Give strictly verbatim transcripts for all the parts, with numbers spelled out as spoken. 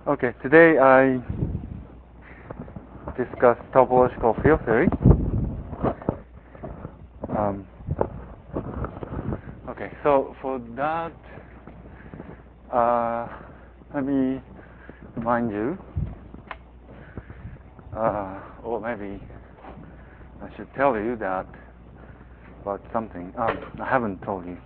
Okay, today I discuss topological field theory. Um, okay, so for that, uh, let me remind you, uh, or maybe I should tell you that about something. Um, I haven't told you.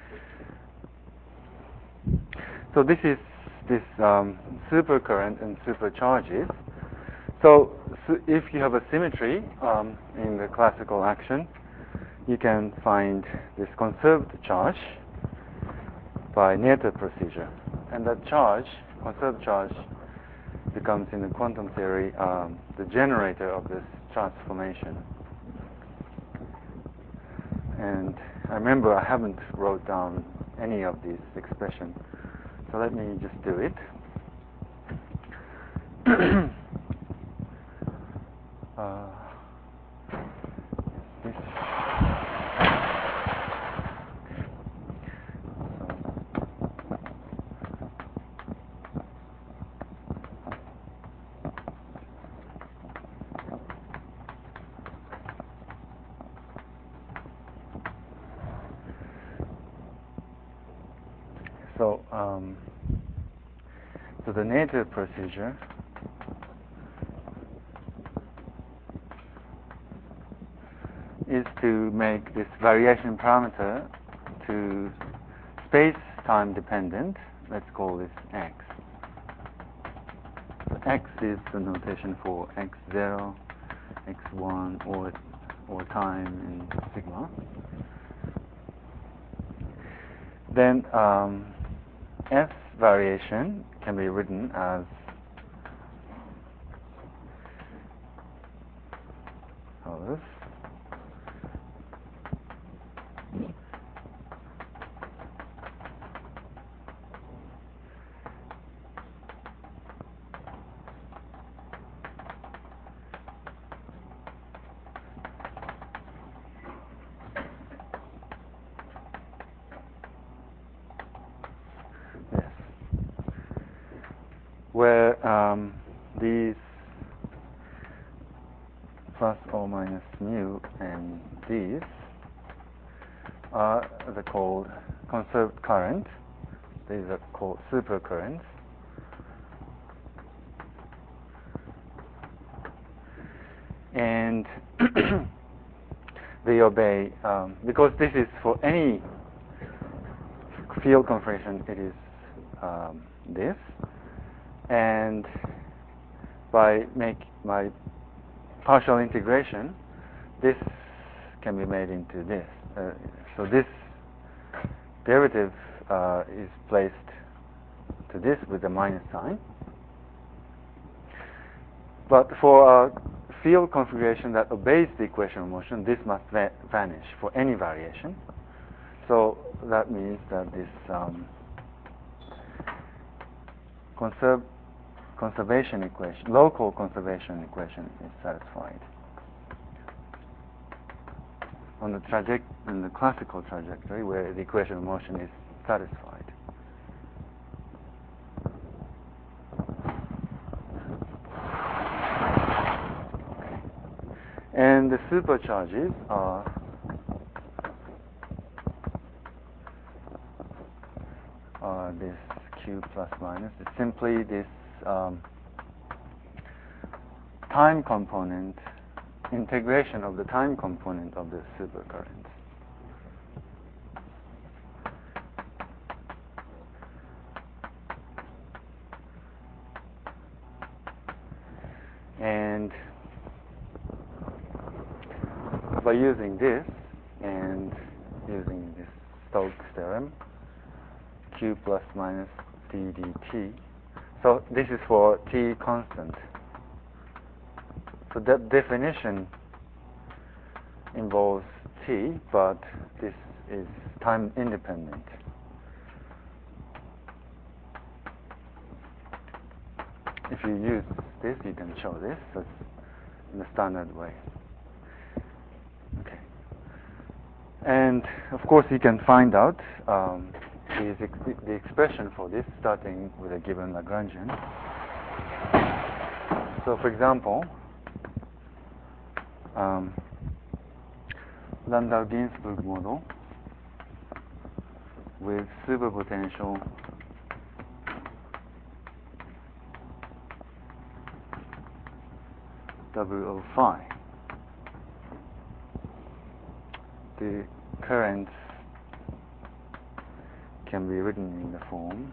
So this is this um, supercurrent and supercharges. So, so if you have a symmetry um, in the classical action, you can find this conserved charge by Noether procedure, and that charge, conserved charge, becomes in the quantum theory um, the generator of this transformation. And I remember I haven't wrote down any of these expressions, so let me just do it. uh, this. So, um, so the Noether procedure is to make this variation parameter to space-time dependent. Let's call this x. So x is the notation for x zero, x one, or or time in sigma. Then um, S variation can be written as follows. Yes. Where um, these plus or minus mu and these are the called conserved current. These are called supercurrents. And they obey, um, because this is for any field configuration, it is um, this. And by make my partial integration, this can be made into this. Uh, so this derivative uh, is placed to this with a minus sign. But for a field configuration that obeys the equation of motion, this must va vanish for any variation. So that means that this um, conserv conservation equation, local conservation equation, is satisfied on the traject in the classical trajectory where the equation of motion is satisfied. And the supercharges are are this q plus minus. It's simply this um, time component, integration of the time component of the supercurrent. And by using this and using this Stokes theorem, q plus minus d dt. So this is for t constant. So that definition involves t, but this is time independent. If you use this, you can show this so it's in the standard way. Okay. And of course, you can find out um, the, the expression for this starting with a given Lagrangian. So for example, um, Landau-Ginzburg model with superpotential W O phi. The currents can be written in the form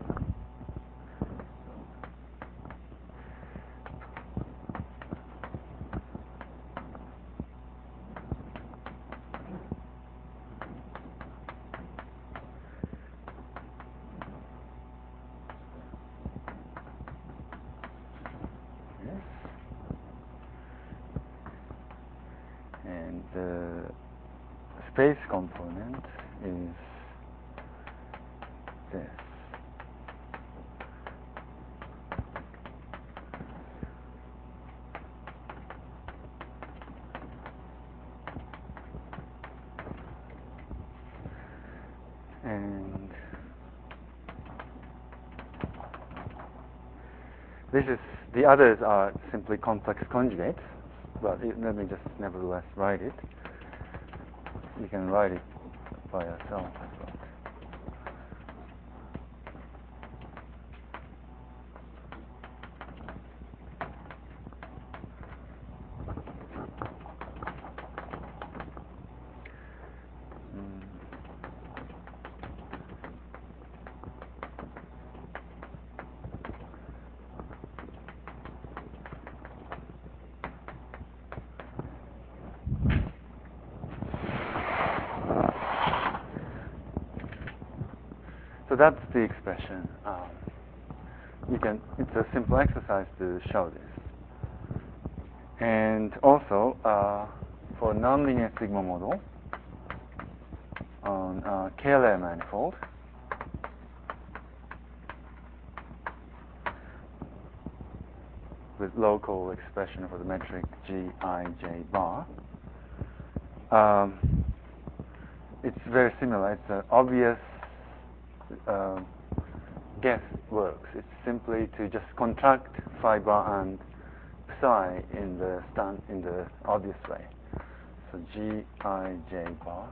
yes, and the space component is this. And this is, the others are simply complex conjugates, but it, let me just nevertheless write it. You can write it by yourself. So that's the expression. Um, you can. It's a simple exercise to show this. And also, uh, for nonlinear sigma model on uh, K-layer manifold, with local expression for the metric G I J bar, um, it's very similar. It's an obvious uh, guess works. It's simply to just contract phi bar and psi in the stand in the obvious way. So G I J bar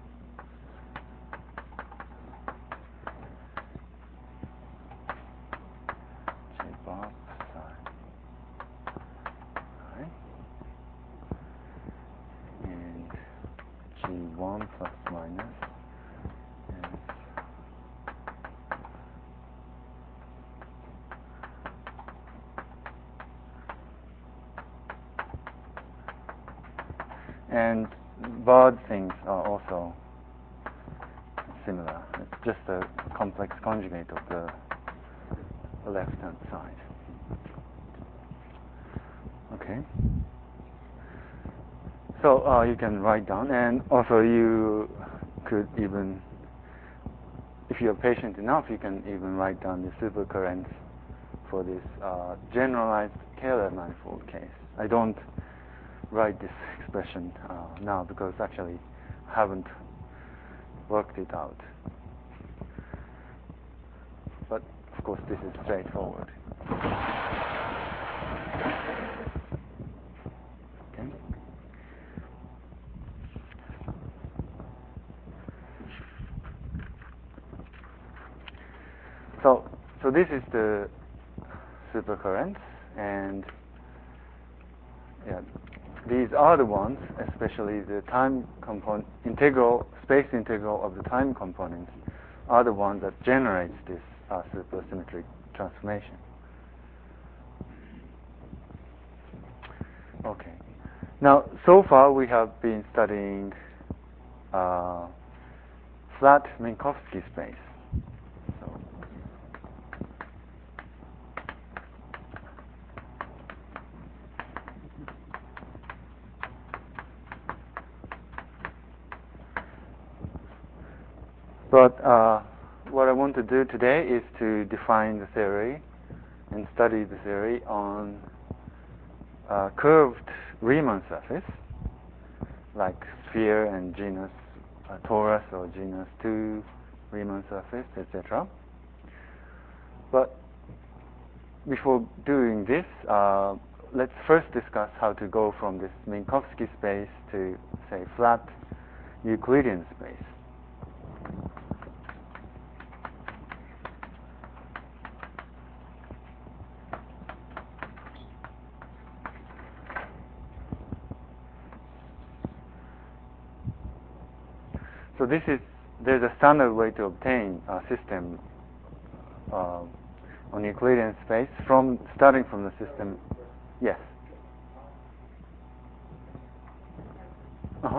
J bar psi, right? And G one plus minus is and Baud things are also similar. It's just a complex conjugate of the left-hand side. Okay. So uh, you can write down, and also you could even, if you're patient enough, you can even write down the supercurrents for this uh, generalized Kähler manifold case. I don't write this expression uh, now because actually I haven't worked it out. But of course this is straightforward. Okay. So so this is the supercurrents, and yeah, these are the ones, especially the time component, integral, space integral of the time components, are the ones that generates this uh, supersymmetric transformation. Okay. Now, so far we have been studying uh, flat Minkowski space. So, but uh, what I want to do today is to define the theory and study the theory on uh, curved Riemann surface, like sphere and genus uh, torus or genus two Riemann surface, et cetera. But before doing this, uh, let's first discuss how to go from this Minkowski space to, say, flat Euclidean space. So this is, there's a standard way to obtain a system uh, on Euclidean space from starting from the system. Yes. Uh-huh.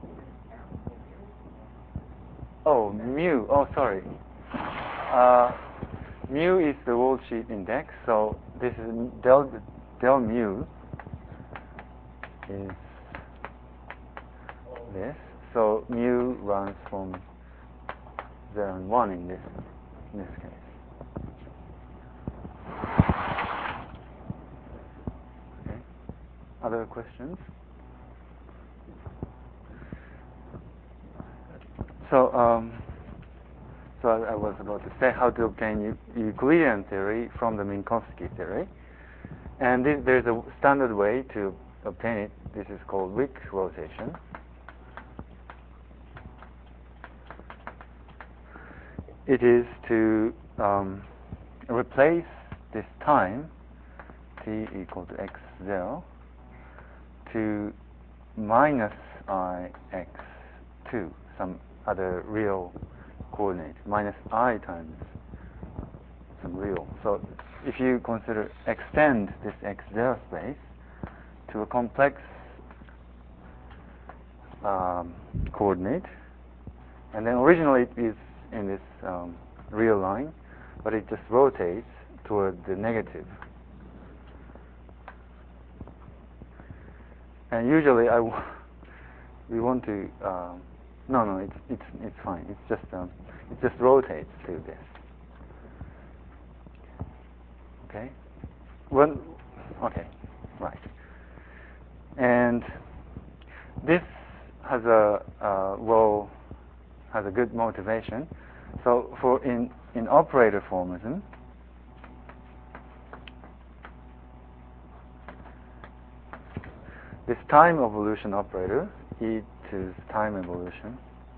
Oh, mu. Oh, sorry. Uh, mu is the worldsheet index, so this is del, del mu is this. So mu runs from zero and one in this in this case. Okay. Other questions? So um, so I, I was about to say how to obtain Euclidean theory from the Minkowski theory, and this, there's a standard way to obtain it. This is called Wick rotation. It is to um, replace this time t equal to x zero to minus I x two, some other real coordinate, minus I times some real. So if you consider extend this x zero space to a complex um, coordinate, and then originally it is in this um, real line, but it just rotates toward the negative. And usually I w we want to uh, no no it's it's it's fine. It's just um, it just rotates to this. Okay. Well, okay, right. And this has a uh, well has a good motivation. So for in in operator formalism, this time evolution operator, e to time evolution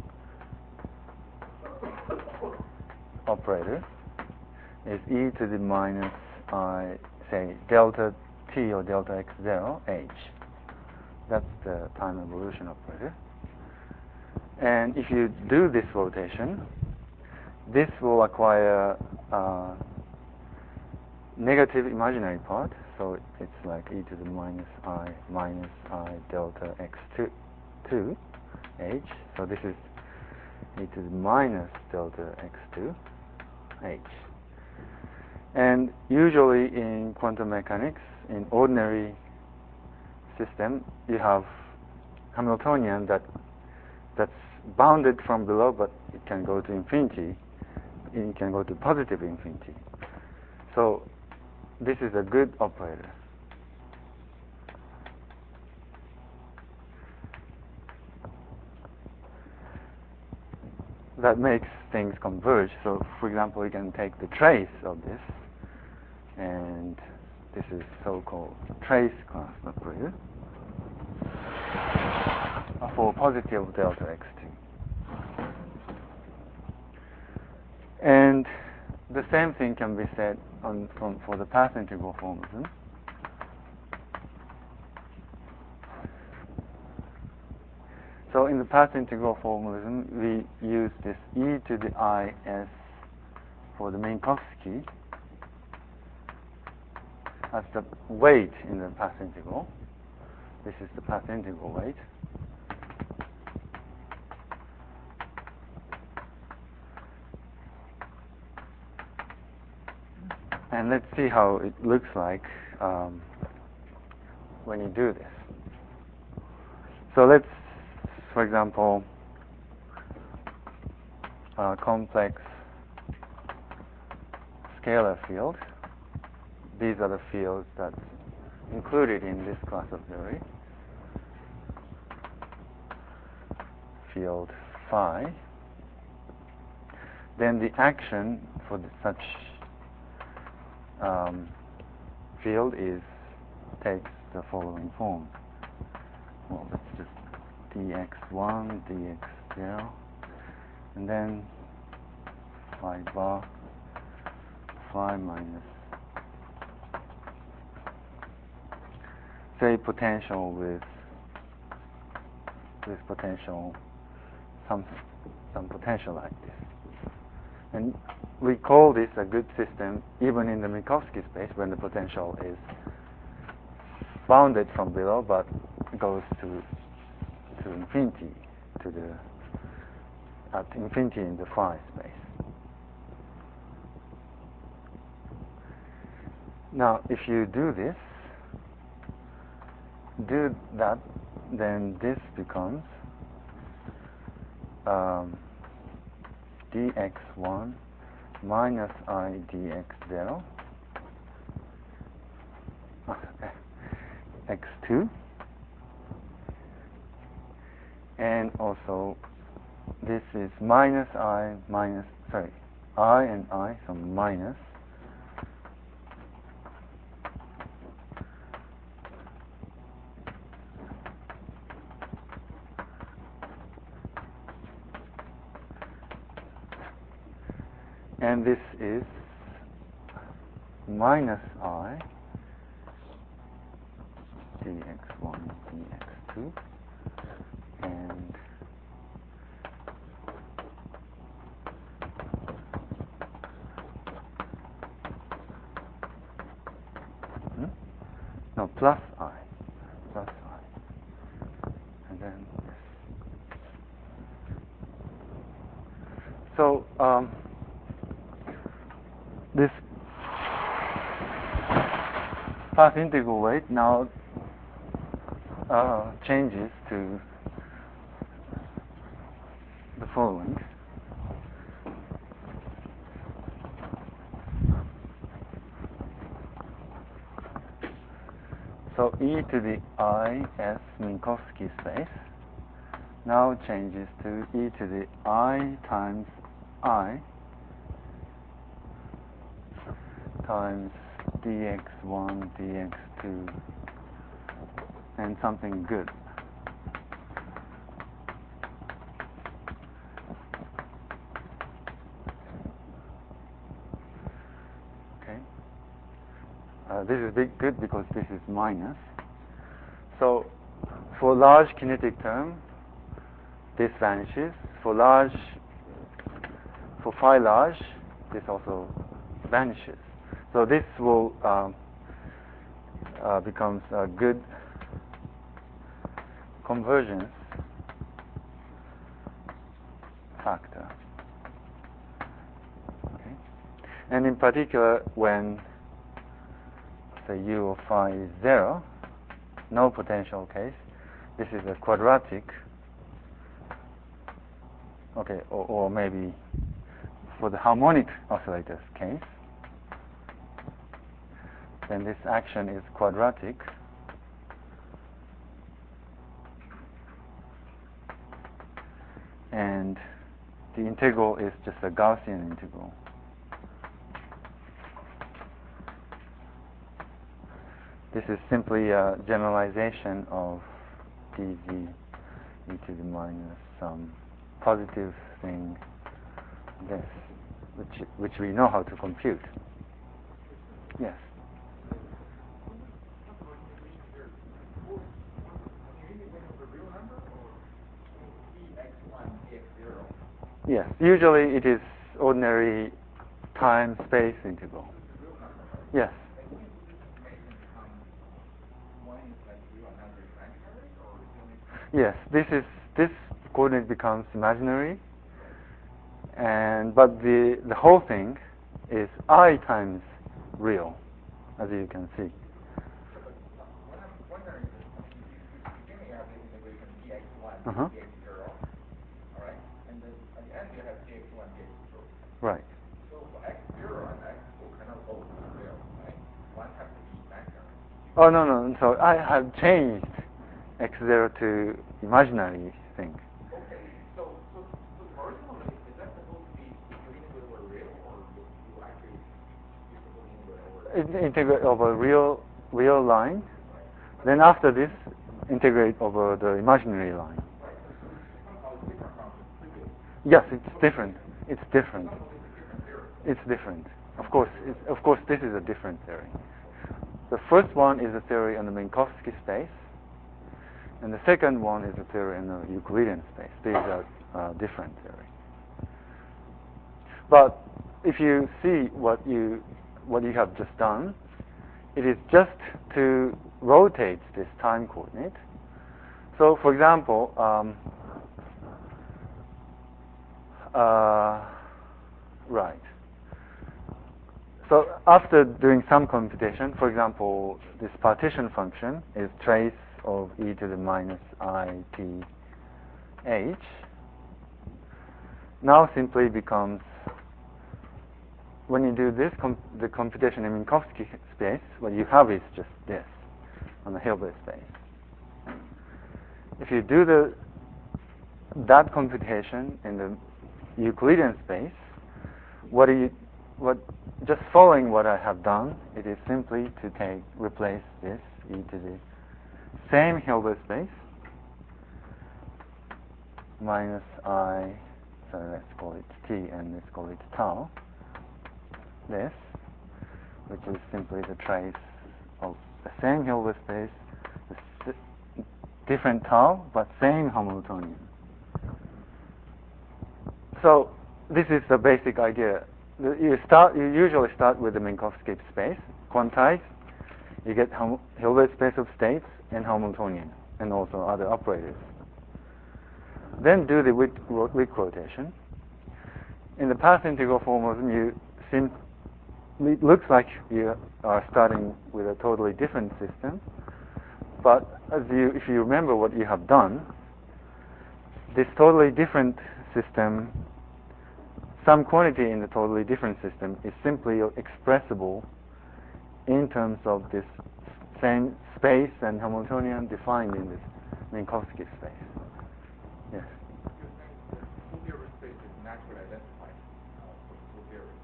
operator, is e to the minus I, say, delta t or delta x zero h. That's the time evolution operator. And if you do this rotation, this will acquire uh, negative imaginary part, so it's like e to the minus I minus I delta x two, two h. So this is e to the minus delta x two h. And usually in quantum mechanics, in ordinary system, you have Hamiltonian that that's bounded from below, but it can go to infinity. It can go to positive infinity. So this is a good operator. That makes things converge. So for example, you can take the trace of this, and this is so-called trace class operator for positive delta x two. And the same thing can be said on, from, for the path integral formalism. So in the path integral formalism, we use this e to the I s for the Minkowski as the weight in the path integral. This is the path integral weight. And let's see how it looks like um, when you do this. So let's, for example, a complex scalar field. These are the fields that's included in this class of theory. Field phi. Then the action for the, such um, field is takes the following form. Well, let's just d x one, d x zero, and then phi bar, phi minus, say, potential with with potential, some some potential like this. And we call this a good system even in the Minkowski space when the potential is bounded from below but goes to to infinity, to the at infinity in the phi space. Now, if you do this, do that, then this becomes um, d x one minus I dx zero x two, and also this is minus I minus, sorry, I and I, so minus and this is minus I dx one dx two, and hmm? no, plus I, plus I, and then this. So um, this path integral weight now uh, changes to the following. So e to the I s Minkowski space now changes to e to the I times I times dx one, dx two, and something good. Okay. Uh, this is big good because this is minus. So for large kinetic term, this vanishes. For large, for phi large, this also vanishes. So this will um, uh, becomes a good convergence factor. Okay. And in particular, when say u of phi is zero, no potential case, this is a quadratic. Okay, or, or maybe for the harmonic oscillators case, then this action is quadratic. And the integral is just a Gaussian integral. This is simply a generalization of dz e to the minus some positive thing, this, which which we know how to compute. Yes. Yes. Usually it is ordinary time-space integral. Yes. Yes. This is this coordinate becomes imaginary, and but the the whole thing is I times real, as you can see. Uh-huh. Right. So for x zero and x two cannot both be real, right? One has to be imaginary. Oh, no, no. So I have changed x zero to imaginary thing. Okay, so so, so originally, is that supposed to be if your integrator were real, or you, you actually, you're supposed to integrate over It, integrate over real real line. Then after this, integrate over the imaginary line. Somehow it's different from the previous. Yes, it's different. It's different. It's different. Of course, it's, of course, this is a different theory. The first one is a theory in the Minkowski space, and the second one is a theory in the Euclidean space. These are uh, different theories. But if you see what you what you have just done, it is just to rotate this time coordinate. So, for example, um, uh, right. So after doing some computation, for example, this partition function is trace of e to the minus I t h. Now simply becomes, when you do this, com the computation in Minkowski space, what you have is just this on the Hilbert space. If you do the that computation in the Euclidean space, what do you what just following what I have done, it is simply to take replace this e to the same Hilbert space minus I, so let's call it t and let's call it tau, this, which is simply the trace of the same Hilbert space, the different tau, but same Hamiltonian. So this is the basic idea. You start. You usually start with the Minkowski space, quantize. You get Hilbert space of states and Hamiltonian, and also other operators. Then do the Wick rotation. In the path integral formalism, you seem it looks like you are starting with a totally different system. But as you, if you remember what you have done, this totally different system, some quantity in the totally different system is simply expressible in terms of this same space and Hamiltonian defined in this Minkowski space. Yes? You're saying the two-theory space is naturally identified uh, for two theories.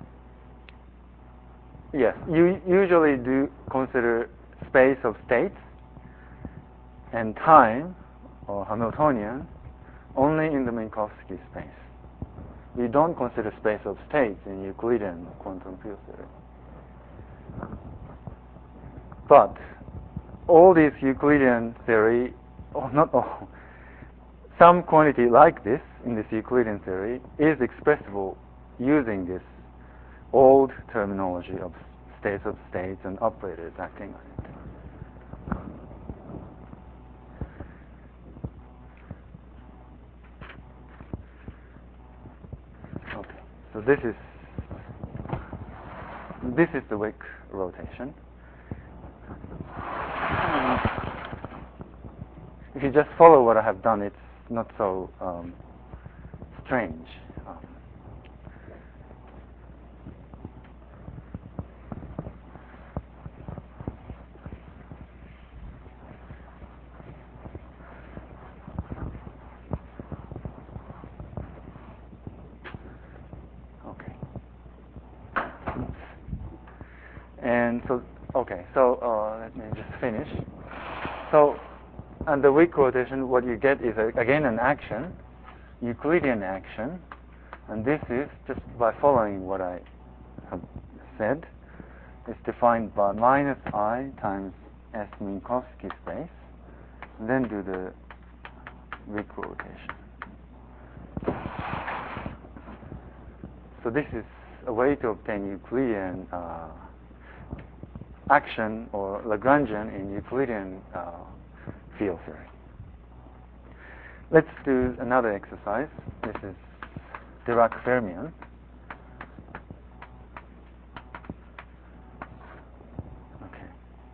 Yes, you usually do consider space of states and time, or Hamiltonian, only in the Minkowski space. We don't consider space of states in Euclidean quantum field theory. But all this Euclidean theory, or not all, some quantity like this in this Euclidean theory is expressible using this old terminology of states of states and operators acting on it. Okay, so this is this is the Wick rotation. If you just follow what I have done, it's not so um, strange. Um, okay. And so, okay, so uh, let me just finish. So, and the Wick rotation, what you get is, a, again, an action, Euclidean action, and this is, just by following what I have said, is defined by minus I times S Minkowski space, and then do the Wick rotation. So this is a way to obtain Euclidean uh, action or Lagrangian in Euclidean uh, field theory. Let's do another exercise. This is Dirac-Fermion. Okay.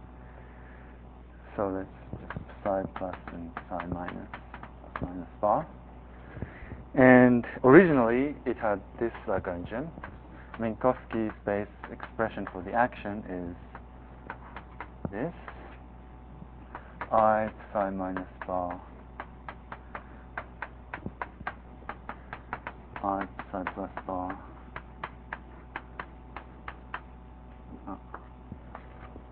So let's just psi plus and psi minus, minus bar. And originally it had this Lagrangian. Minkowski space expression for the action is this. I psi minus bar I psi plus bar uh,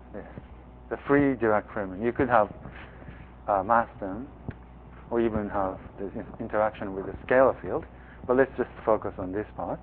this, the free Dirac Fermi. You could have uh, mass term, or even have the interaction with the scalar field, but let's just focus on this part.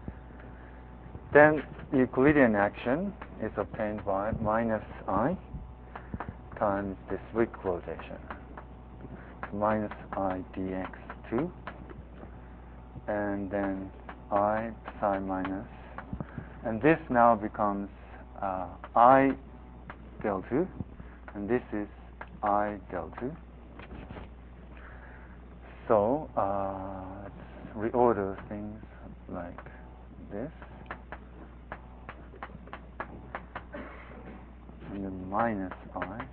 Then Euclidean action is obtained by minus I times this Wick rotation, minus I dx two, and then I psi minus, and this now becomes uh, I del two, and this is I del two. So uh, let's reorder things like this, and then minus I.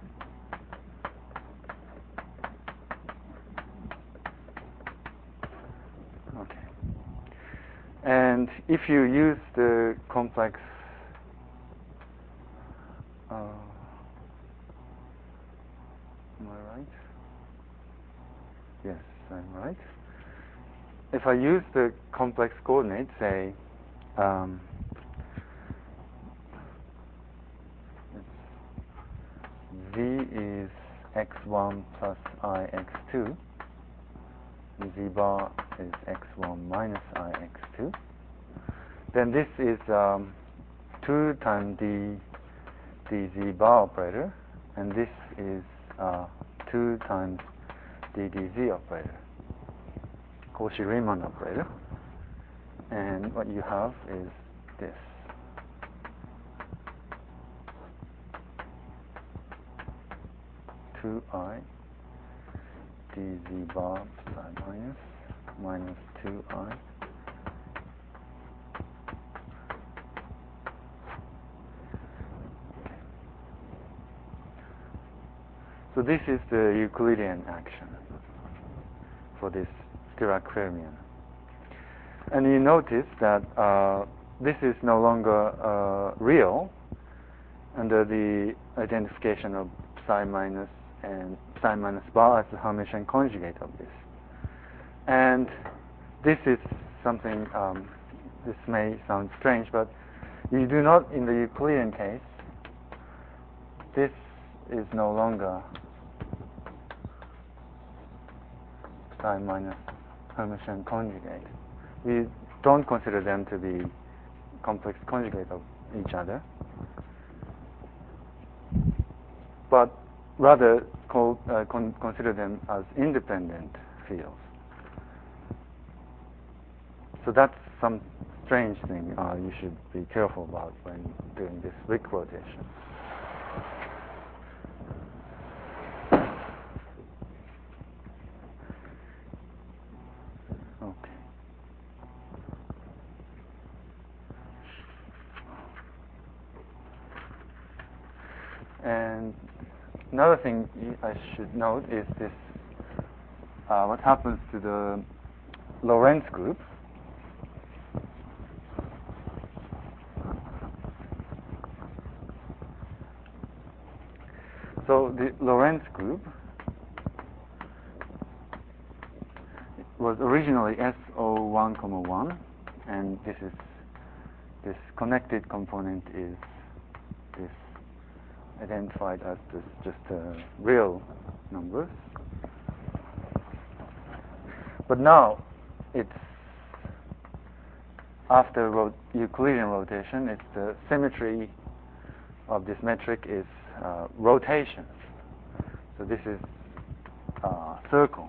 Okay. And if you use the complex uh, am I right? Yes, I'm right. If I use the complex coordinate, say um, v is x one plus I x two, and z bar is x one minus I x two, then this is um, two times the dz bar operator, and this is uh, two times the dz operator, Cauchy-Riemann operator. And what you have is this. two I dz bar psi minus minus two I So this is the Euclidean action for this Dirac fermion. And you notice that uh, this is no longer uh, real under the identification of psi minus and psi minus bar as the Hermitian conjugate of this. And this is something, um, this may sound strange, but you do not, in the Euclidean case, this is no longer psi minus Hermitian conjugate. We don't consider them to be complex conjugate of each other, but rather call, uh, con consider them as independent fields. So that's some strange thing uh, you should be careful about when doing this Wick rotation. Okay. And another thing I should note is this, uh, what happens to the Lorentz group. So the Lorentz group was originally S O one comma one, and this is this connected component is this identified as this just uh, real numbers. But now it's after rot Euclidean rotation, it's the symmetry of this metric is uh, rotation. So this is uh, circle.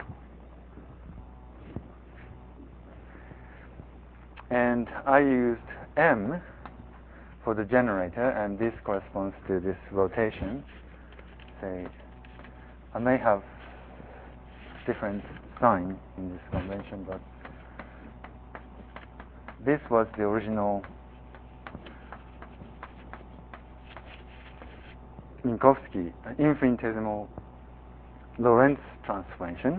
And I used M for the generator, and this corresponds to this rotation. Say, I may have different sign in this convention, but this was the original Minkowski infinitesimal Lorentz transformation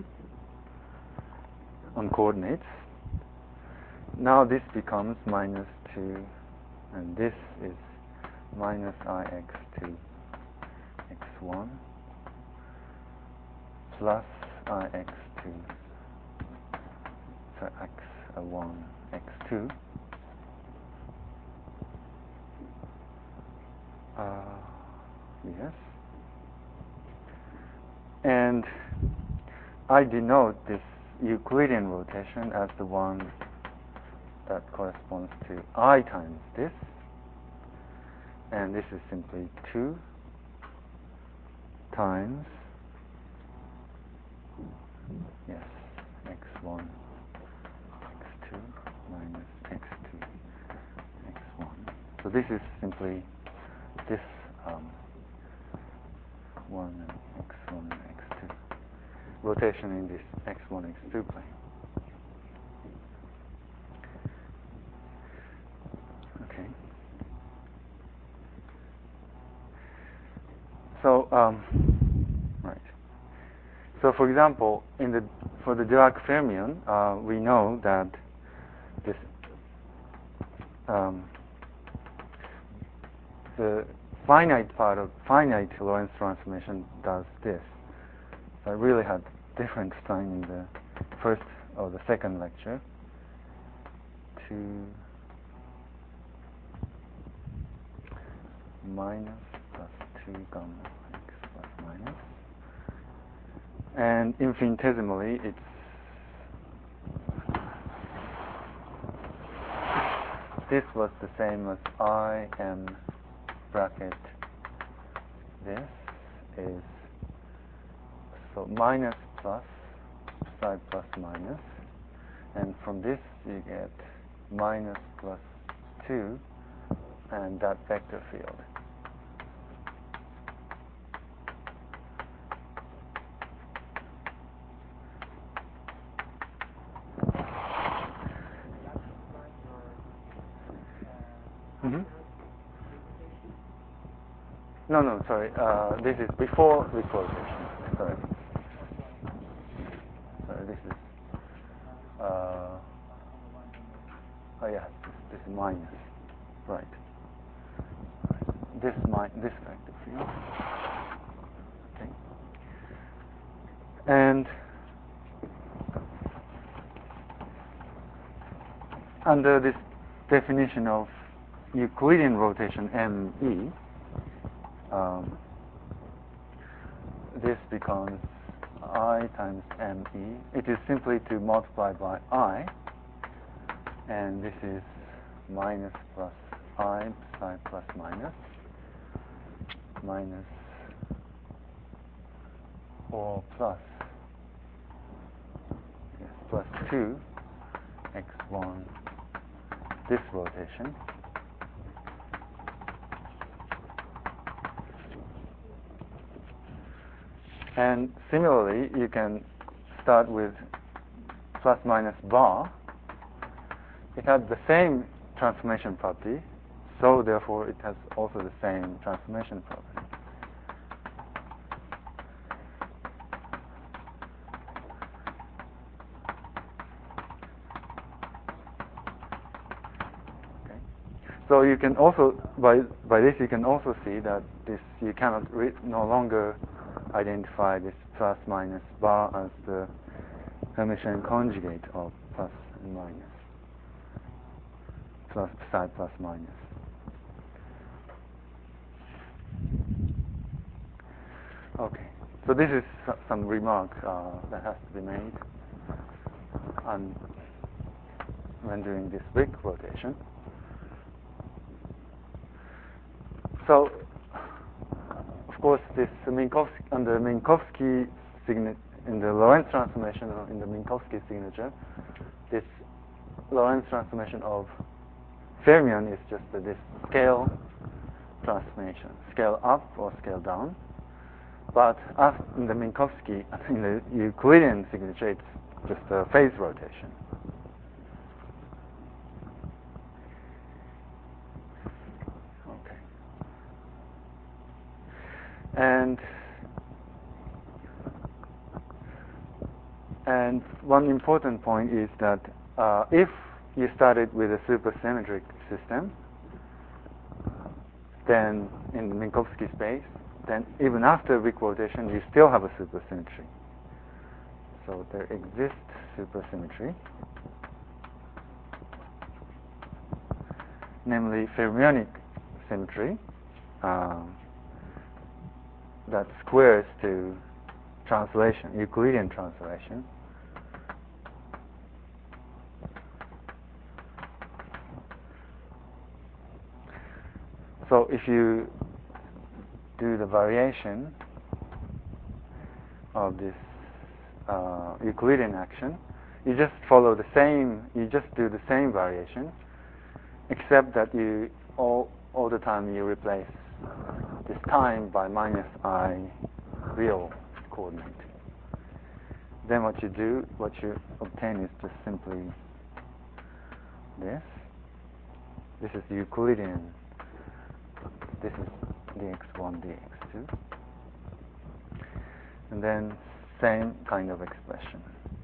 on coordinates. Now this becomes minus two, and this is minus I x two x one plus I x two, so x one x two. Uh, radius. And I denote this Euclidean rotation as the one that corresponds to I times this. And this is simply two times, yes, x one, x two minus x two, x one. So this is simply this um, one and x one and x two rotation in this x one, x two plane. Okay. So, um, right. So, for example, in the for the Dirac fermion, uh, we know that this um, the finite part of finite Lorentz transformation does this. So I really had different sign in the first or the second lecture. Two minus plus two gamma x plus minus, and infinitesimally it's this was the same as I m bracket this is so minus plus psi plus minus, and from this you get minus plus two and that vector field. Mm-hmm. No, no, sorry. Uh, this is before equalization. Sorry. Sorry, this is. Uh, oh yeah, this, this is minus. Right. right. This mi this vector field. Okay. And under this definition of Euclidean rotation M E, um, this becomes I times M E. It is simply to multiply by I, and this is minus plus I psi plus minus minus or plus yes, plus two x one this rotation. And similarly, you can start with plus minus bar. It has the same transformation property, so therefore it has also the same transformation property. Okay. So you can also, by by this you can also see that this you cannot re no longer identify this plus minus bar as the Hermitian conjugate of plus and minus, plus psi plus minus. Okay, so this is some remark uh, that has to be made on when doing this Wick rotation. So, of course, this Minkowski, under Minkowski signature, in the Lorentz transformation, or in the Minkowski signature, this Lorentz transformation of fermion is just uh, this scale transformation, scale up or scale down. But in the Minkowski, in the Euclidean signature, it's just a phase rotation. Okay. And and one important point is that uh, if you started with a supersymmetric system, then in the Minkowski space, then even after Wick rotation, you still have a supersymmetry. So there exists supersymmetry, namely fermionic symmetry, um, that squares to translation, Euclidean translation. So if you do the variation of this uh, Euclidean action, you just follow the same, you just do the same variation, except that you all, all the time you replace this time by minus I real coordinate. Then what you do, what you obtain is just simply this. This is the Euclidean. This is d x one, d x two. And then same kind of expression.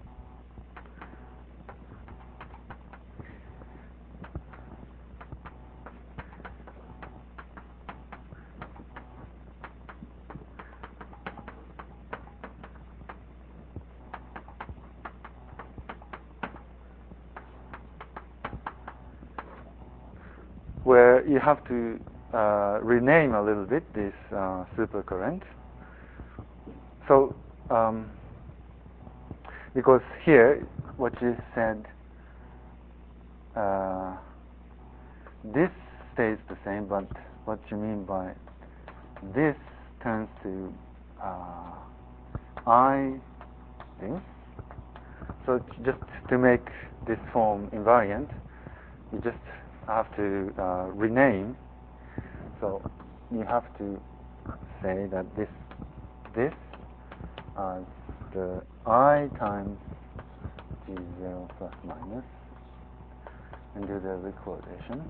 Where you have to uh, rename a little bit this uh, supercurrent. So, um, because here, what you said, uh, this stays the same, but what you mean by this turns to uh, I things. So just to make this form invariant, you just have to uh, rename. So you have to say that this this as the I times g zero plus minus, and do the recordation.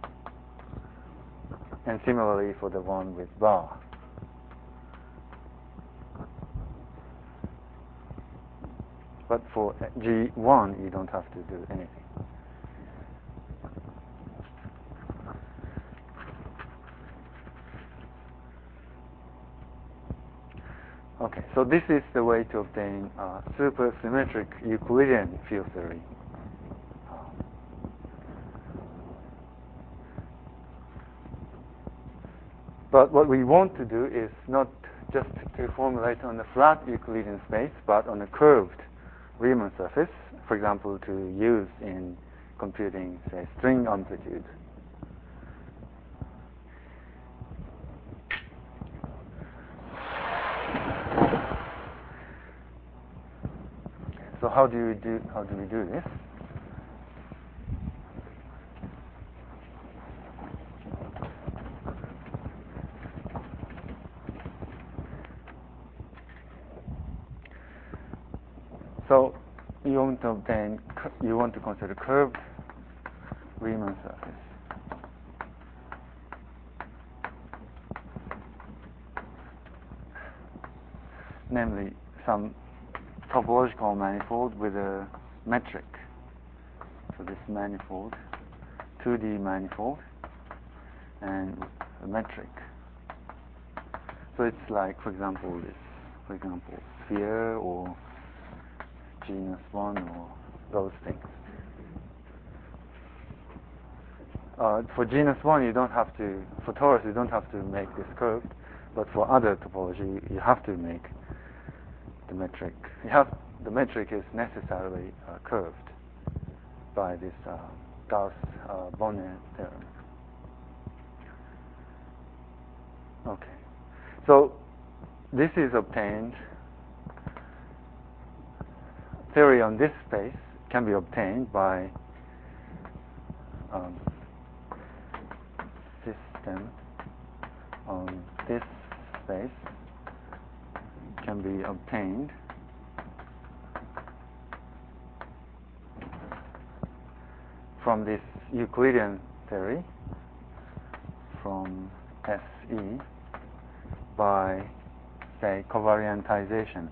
And similarly for the one with bar. But for G one, you don't have to do anything. Okay, so this is the way to obtain uh, supersymmetric Euclidean field theory. Um, but what we want to do is not just to formulate on a flat Euclidean space, but on a curved Riemann surface, for example, to use in computing, say, string amplitude. So how do we do how do we do this? So you want to obtain you want to consider curved Riemann surface. Namely, some topological manifold with a metric. So this manifold, two D manifold, and a metric. So it's like, for example, this, for example, sphere or genus one or those things. Uh, for genus one, you don't have to. For torus, you don't have to make this curved, but for other topology, you have to make the metric. You have the metric is necessarily uh, curved by this uh, Gauss-Bonnet uh, theorem. Okay, so this is obtained. Theory on this space can be obtained by um, system on this space can be obtained from this Euclidean theory from S E by, say, covariantization.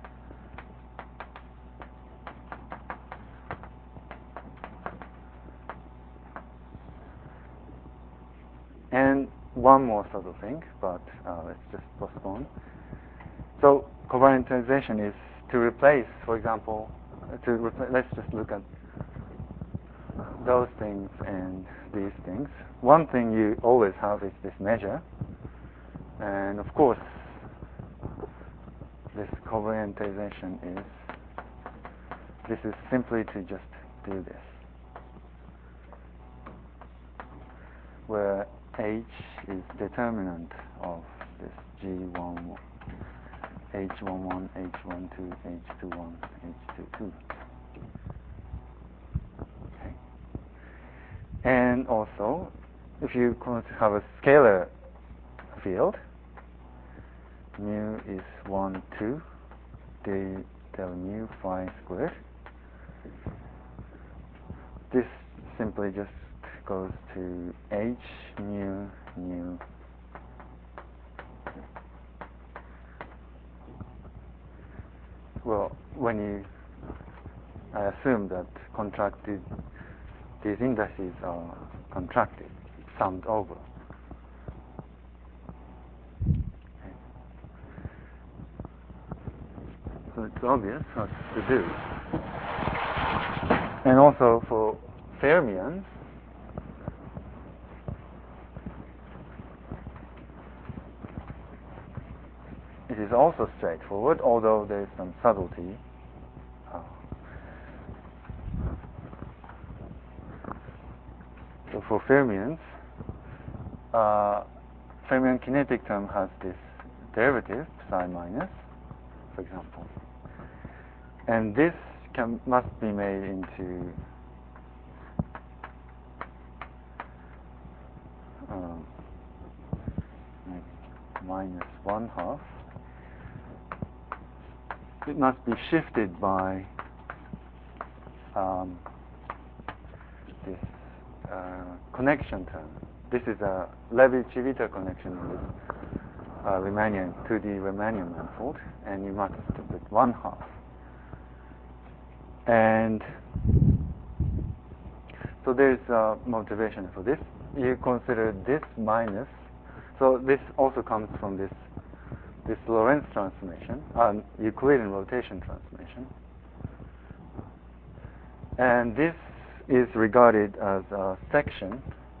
And one more sort of thing, but uh, let's just postpone. So covariantization is to replace, for example, to repl- let's just look at those things and these things. One thing you always have is this measure, and of course covariantization is, this is simply to just do this, where H is determinant of this G one, H one one, H one two, H two one, H two two. Okay. And also, if you have a scalar field, mu is one, two, del, del mu phi squared. This simply just goes to H mu mu well, when you, I assume that contracted, these indices are contracted, summed over. Okay. So it's obvious what to do. And also for fermions, it is also straightforward, although there is some subtlety. Uh, so for fermions, uh, fermion kinetic term has this derivative, psi minus, for example. And this can must be made into um, minus one half. It must be shifted by um, this uh, connection term. This is a Levi-Civita connection with uh, Riemannian, two D Riemannian manifold, and you must put one half. And so there's a motivation for this. You consider this minus, so this also comes from this this Lorentz transformation, um, Euclidean rotation transformation. And this is regarded as a section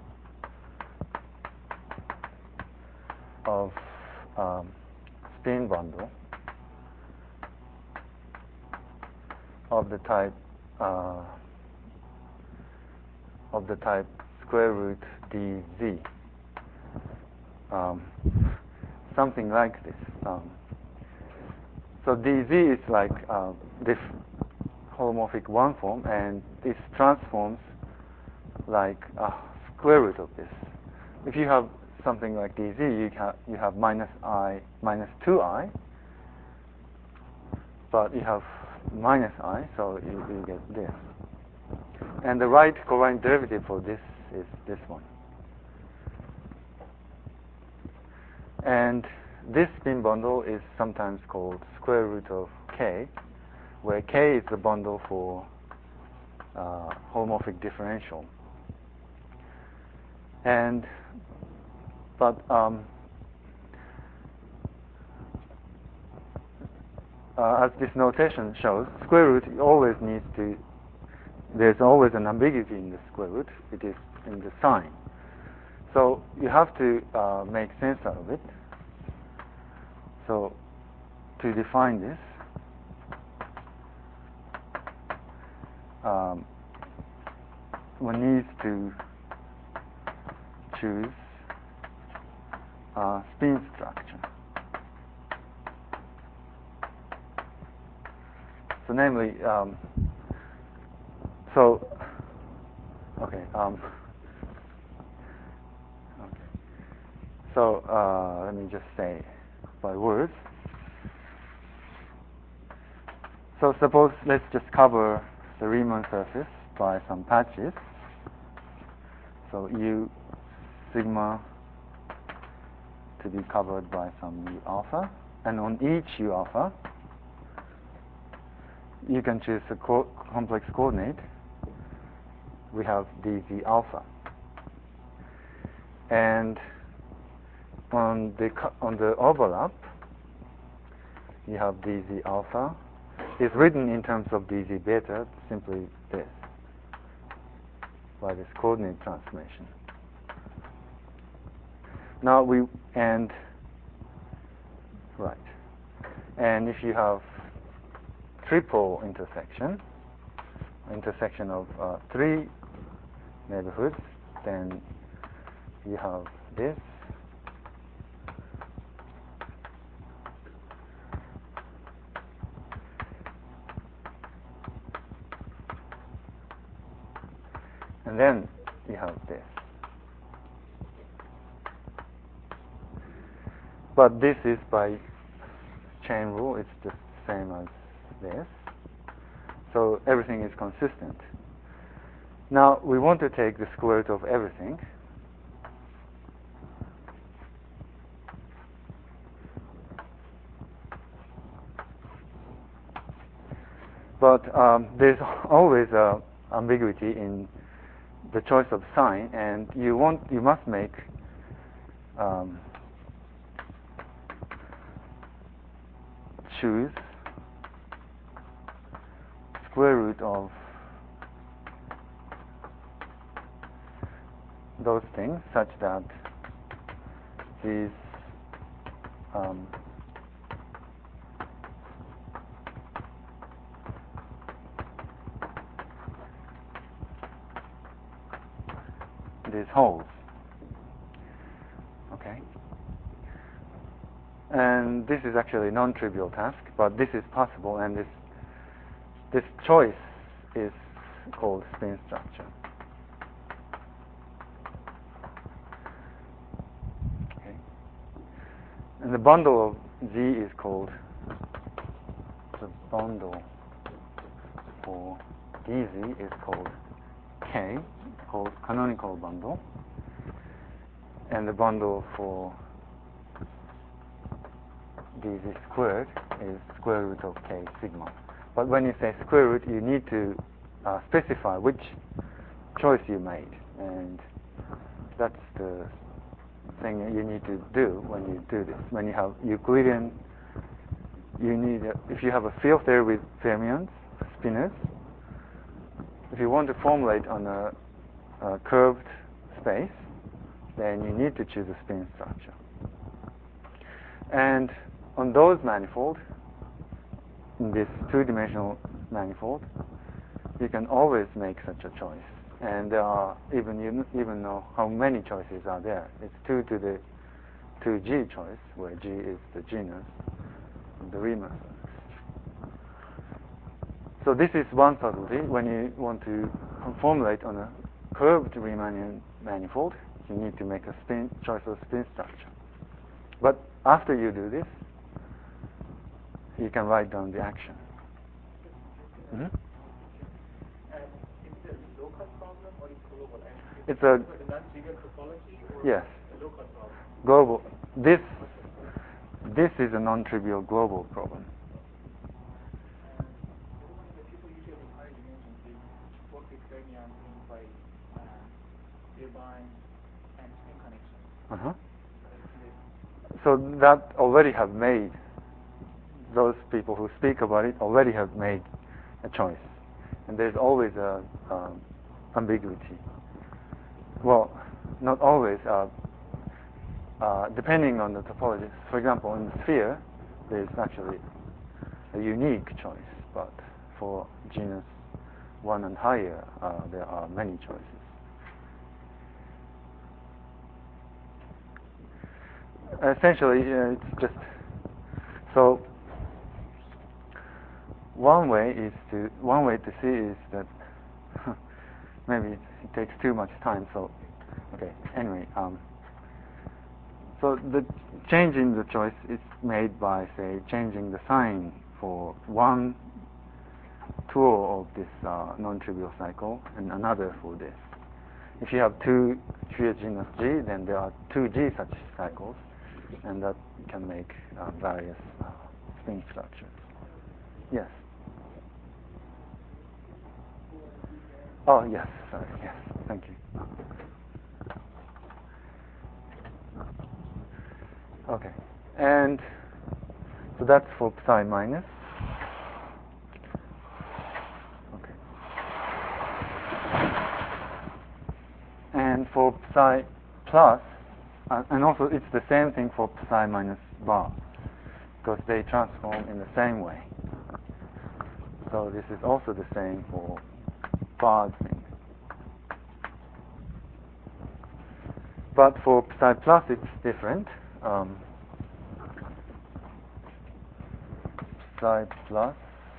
of um, spin bundle of the type uh, of the type square root dz, um, something like this. Um, so dz is like uh, this holomorphic one form, and this transforms like a square root of this. If you have something like dz, you have you have minus I minus two I, but you have minus I, so you, you get this. And the right covariant derivative for this is this one. And this spin bundle is sometimes called square root of k, where k is the bundle for uh, holomorphic differential. And but um, uh, as this notation shows, square root always needs to. There's always an ambiguity in the square root. It is in the sign. So you have to uh, make sense out of it. So to define this, um, one needs to choose a spin structure. So namely, um, so okay, um, okay. So uh, let me just say by words. So suppose let's just cover the Riemann surface by some patches. So U sigma to be covered by some U alpha, and on each U alpha, you can choose a co complex coordinate. We have dz alpha, and on the on the overlap, you have dz alpha. It's written in terms of dz beta, simply this, by this coordinate transformation. Now we and right, And if you have triple intersection, intersection of uh, three neighborhoods, then you have this. And then you have this. But this is by chain rule, it's just the same as this. So everything is consistent. Now we want to take the square root of everything. But um, there's always a ambiguity in the choice of sign, and you want you must make um, choose square root of those things such that these um, these holes. Okay. And this is actually a non-trivial task, but this is possible, and this this choice is called spin structure. Okay. And the bundle of Z is called the bundle for D Z is called K, called canonical bundle, and the bundle for D Z squared is square root of K sigma. But when you say square root, you need to uh, specify which choice you made, and that's the thing you need to do when you do this. When you have Euclidean, you need a, if you have a field theory with fermions, spinors, if you want to formulate on a, a curved space, then you need to choose a spin structure. And on those manifold, in this two-dimensional manifold, you can always make such a choice. And there are even you even know how many choices are there. It's two to the two G choice, where G is the genus of the Riemann. So this is one subtlety. When you want to formulate on a curved Riemannian manifold, you need to make a spin choice of spin structure. But after you do this, you can write down the action. Mm-hmm. And is it a local problem or is it global? And it's a, a non-trivial topology or yes, a local problem? Global. This this is a non-trivial global problem. And the other one is that people usually in higher dimensions they work with fermion things like um, turbine and spin connection. Uh-huh. But So that already have made, those people who speak about it already have made a choice. And there's always a um, ambiguity. Well, not always. Uh, uh, depending on the topology. For example, in the sphere, there's actually a unique choice, but for genus one and higher, uh, there are many choices. Essentially, uh, it's just so. One way is to one way to see is that maybe it, it takes too much time. So, okay. Anyway, um, so the change in the choice is made by, say, changing the sign for one tour of this uh, non-trivial cycle and another for this. If you have two Fourier genus G, then there are two G such cycles, and that can make uh, various uh, spin structures. Yes. Oh, yes, sorry, yes, thank you. Okay, and so that's for psi minus. Okay. And for psi plus, uh, and also it's the same thing for psi minus bar. because they transform in the same way. So this is also the same for barred things. But for psi plus, it's different. Um, psi plus,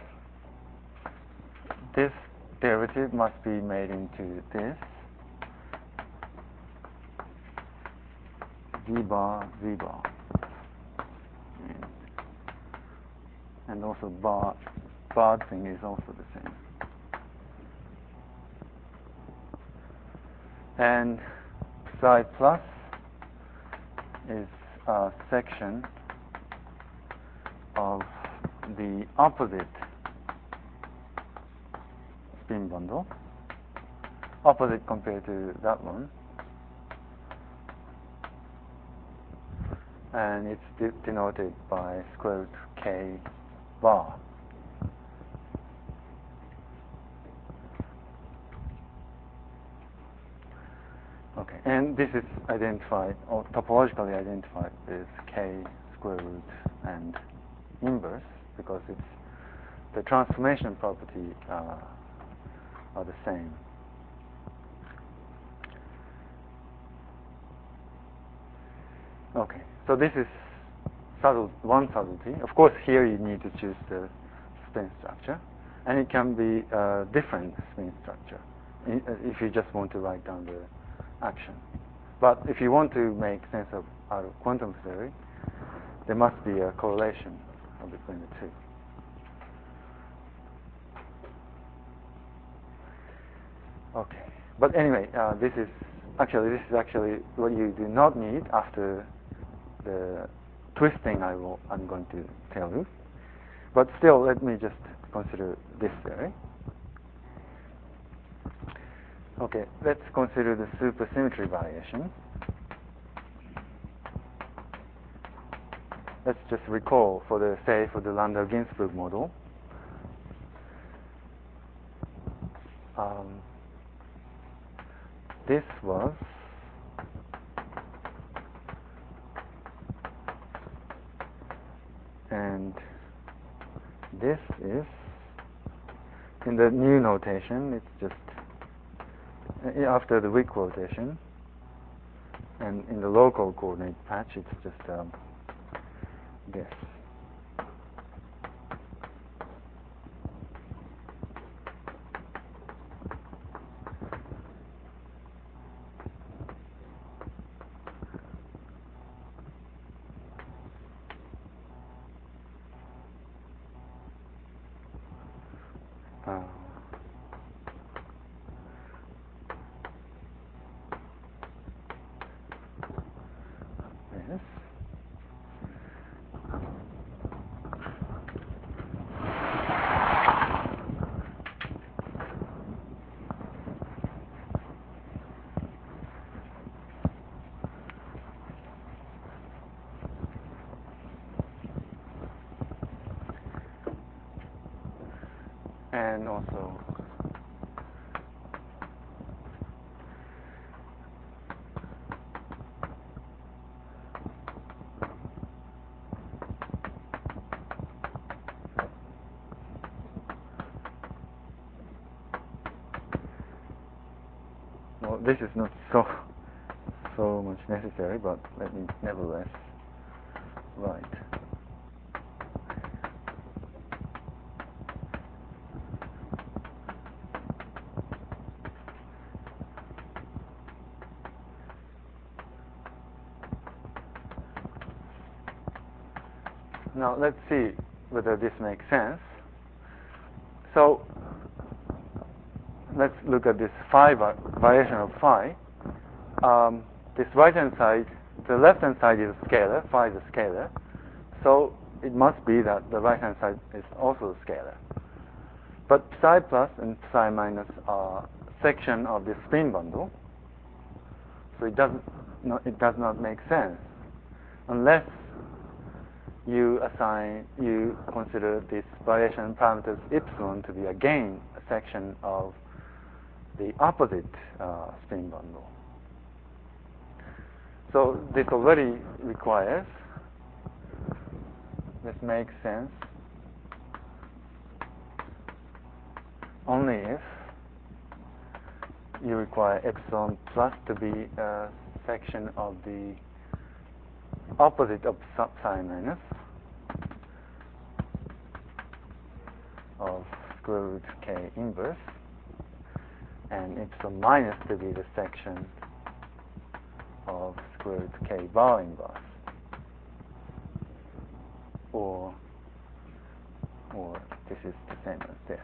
this derivative must be made into this v bar v bar, and, and also bar barred thing is also the same. And psi plus is a section of the opposite spin bundle, opposite compared to that one, and it's de denoted by square root k bar. Okay, and this is identified, or topologically identified with k square root and inverse, because it's the transformation property uh, are the same. Okay, so this is subtle, one subtlety. Of course, here you need to choose the spin structure, and it can be a different spin structure if you just want to write down the action. But if you want to make sense of out of quantum theory, there must be a correlation between the two. Okay, but anyway, uh, this is actually this is actually what you do not need after the twisting I will I'm going to tell you. But still, let me just consider this theory. Okay, let's consider the supersymmetry variation. Let's just recall for the say for the Landau-Ginzburg model. Um, this was and this is in the new notation. It's just after the weak rotation, and in the local coordinate patch, it's just um, this. Uh, yes. And also well, this is not so so much necessary, but let me nevertheless write. Now let's see whether this makes sense. So let's look at this phi variation of phi. Um, this right-hand side, the left-hand side is a scalar, phi is a scalar. So it must be that the right-hand side is also a scalar. But psi plus and psi minus are section of the spin bundle. So it doesn't, no, it does not make sense unless you assign, you consider this variation parameters epsilon to be again a section of the opposite uh, spin bundle. So this already requires this makes sense only if you require epsilon plus to be a section of the opposite of psi minus of square root k inverse, and epsilon minus to be the section of square root k bar inverse, or or this is the same as this.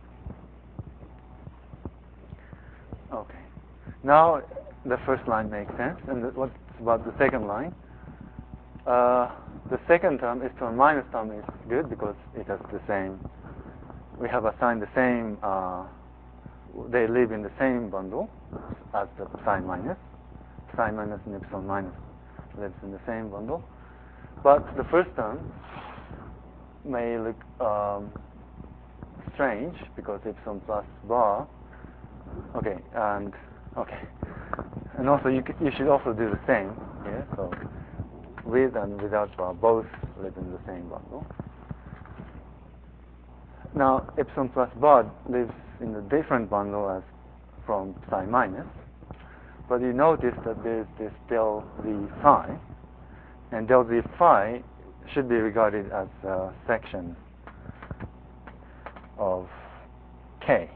Okay. Now the first line makes sense, and the, what's about the second line? Uh, the second term, epsilon minus term, is good because it has the same. We have assigned the same. Uh, they live in the same bundle as the psi minus. Psi minus and epsilon minus lives in the same bundle. But the first term may look um, strange because epsilon plus bar. Okay, and okay, and also you you should also do the same here. So with and without bar both live in the same bundle. Now epsilon plus bar lives in a different bundle as from psi minus, but you notice that there's this del v phi, and del v phi should be regarded as a section of k.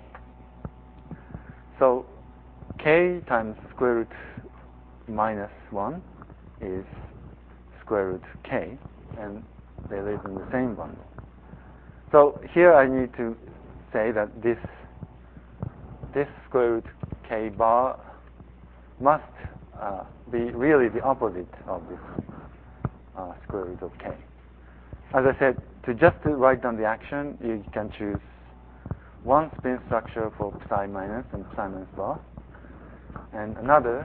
So k times square root minus one is square root k, and they live in the same bundle. So here I need to say that this this square root k bar must uh, be really the opposite of this uh, square root of k. As I said, to just to write down the action, you can choose one spin structure for psi minus and psi minus bar, and another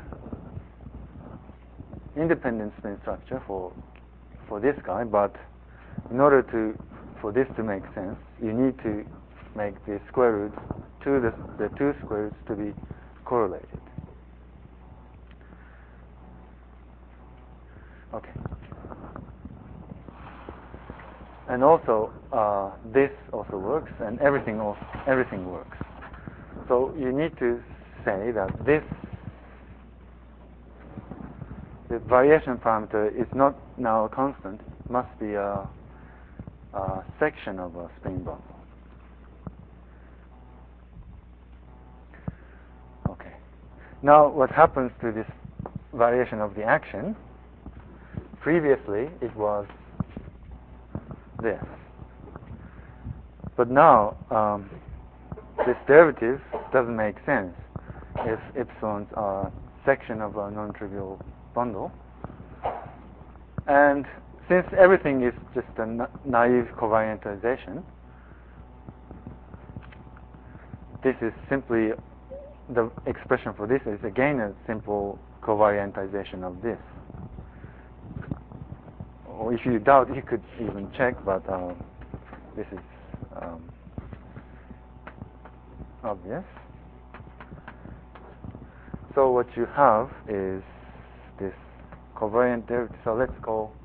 independent spin structure for for this guy. But in order to for this to make sense, you need to make the square roots to the the two square roots to be correlated. Okay. And also uh, this also works, and everything else, everything works. So you need to say that this the variation parameter is not now a constant; it must be a, a section of a spin bundle. Okay. Now, what happens to this variation of the action? Previously, it was this. But now, um, this derivative doesn't make sense if epsilons are section of a non-trivial bundle. And since everything is just a na naive covariantization, this is simply, the expression for this is again a simple covariantization of this. Or if you doubt, you could even check, but uh, this is um, obvious. So what you have is this covariant derivative. So let's call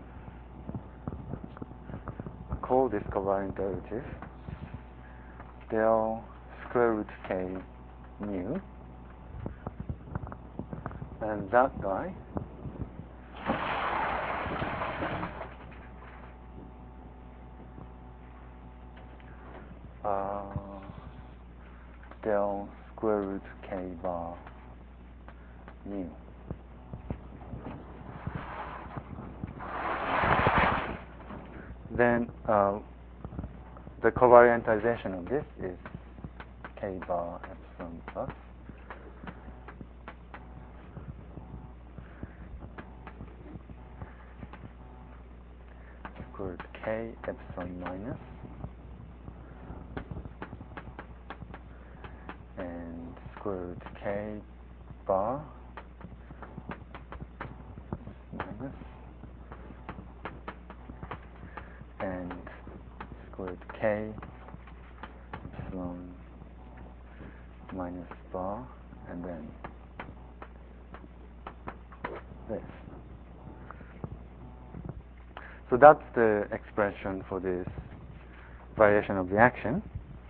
call this covariant derivative del square root k mu, and that guy uh, del square root k bar mu. Then uh, the covariantization of this is k bar epsilon plus square root k epsilon minus and square root k bar minus and square root k epsilon minus bar, and then this. So that's the expression for this variation of the action.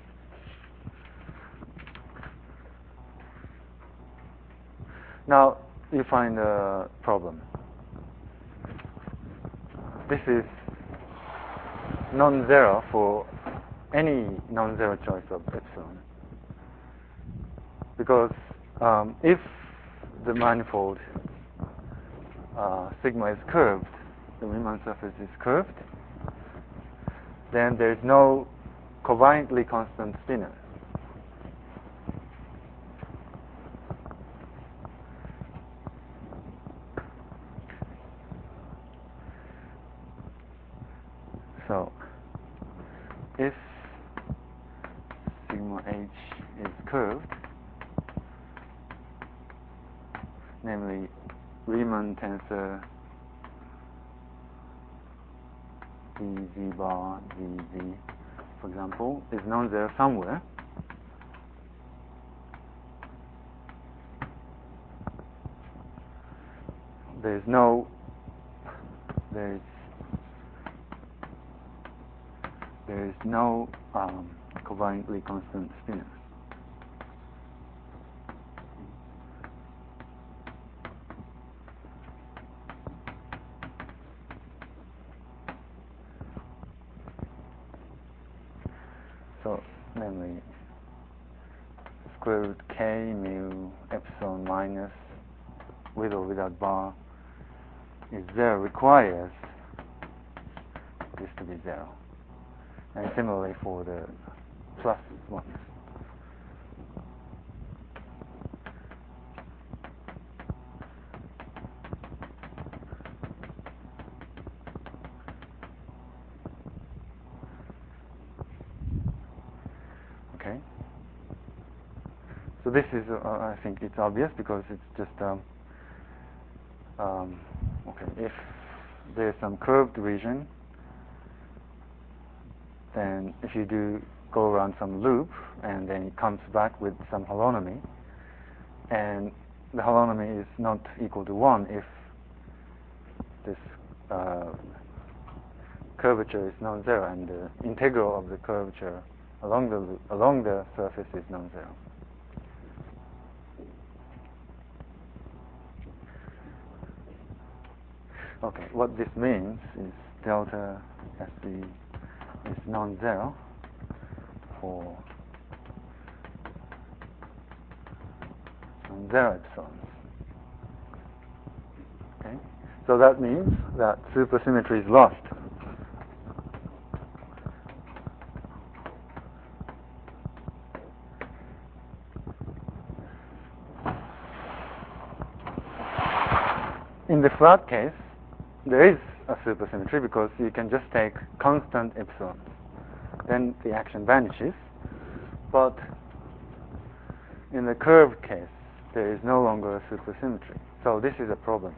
Now you find a problem. This is non-zero for any non-zero choice of epsilon. Because um, if the manifold uh, sigma is curved, the Riemann surface is curved, then there is no covariantly constant spinor. So if sigma h is curved, namely Riemann tensor d z bar d z, for example, is non-zero somewhere, there is no there is there is no um, covariantly constant spinor. So, namely, square root k mu epsilon minus with or without bar is zero requires this to be zero. And similarly for the plus ones. Okay. So this is, uh, I think it's obvious because it's just, um, um, okay, if there's some curved region, then if you do go around some loop and then it comes back with some holonomy, and the holonomy is not equal to one if this uh, curvature is non-zero and the integral of the curvature along the loop, along the surface is non-zero. Okay, what this means is delta S V is non-zero for non-zero epsilons. Okay, so that means that supersymmetry is lost. In the flat case, there is a supersymmetry because you can just take constant epsilons. Then the action vanishes. But in the curved case, there is no longer a supersymmetry. So this is a problem.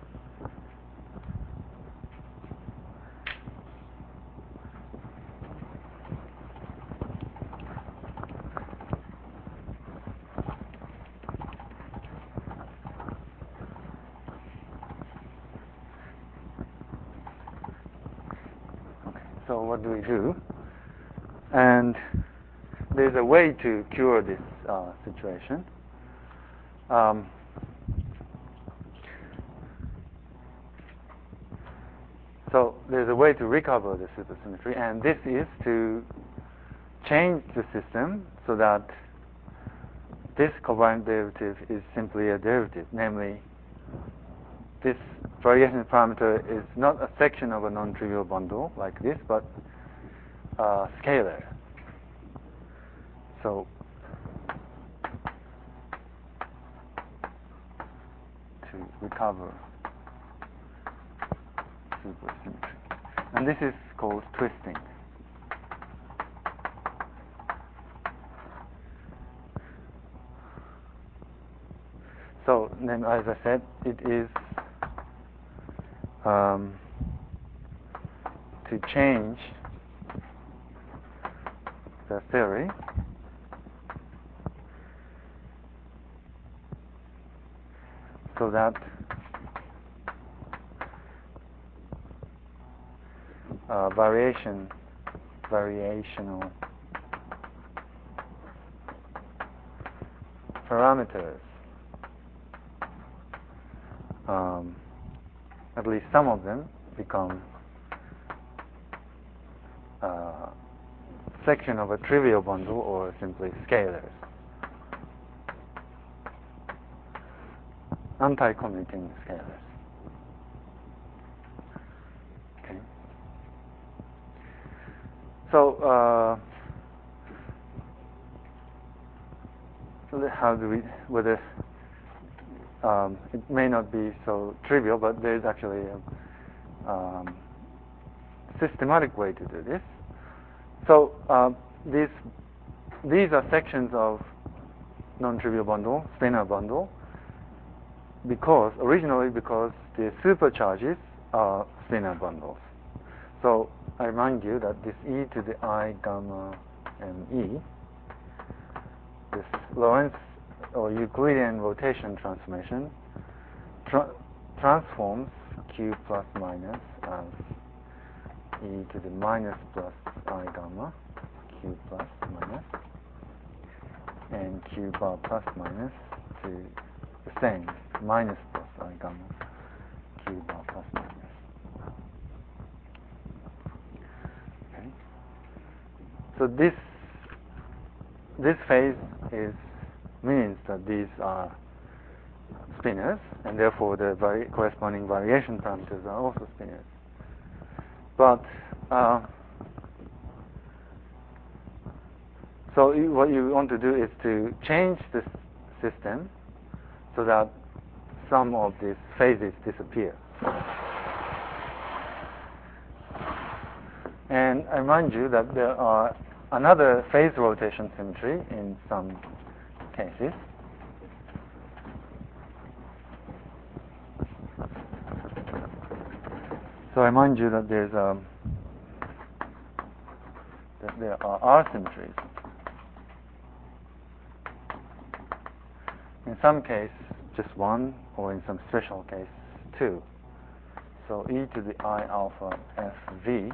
Okay, so what do we do? And there's a way to cure this uh, situation. Um, so there's a way to recover the supersymmetry, and this is to change the system so that this covariant derivative is simply a derivative, namely this variation parameter is not a section of a non-trivial bundle like this, but a scalar. So to recover supersymmetry. And this is called twisting. So then, as I said, it is um, to change the theory so that uh, variation, variational parameters. Um, at least some of them become uh, section of a trivial bundle or simply scalars. Anti-commuting scalars. Okay. So, uh, how do we, whether, um, it may not be so trivial, but there's actually a um, systematic way to do this. So, uh, these, these are sections of non-trivial bundle, spinor bundle, because, originally because the supercharges are spinor bundles. So, I remind you that this e to the I gamma m e, this Lorentz or Euclidean rotation transformation tra transforms q plus minus as e to the minus plus I gamma, q plus minus, and q bar plus minus to the same, minus plus I gamma, q bar plus minus. Okay. So this this phase is means that these are spinors, and therefore the vari corresponding variation parameters are also spinors. But uh, so you, what you want to do is to change this system so that some of these phases disappear. And I remind you that there are another phase rotation symmetry in some cases. So I remind you that there's um, that there are R symmetries. In some case, just one, or in some special case, two. So e to the I alpha F V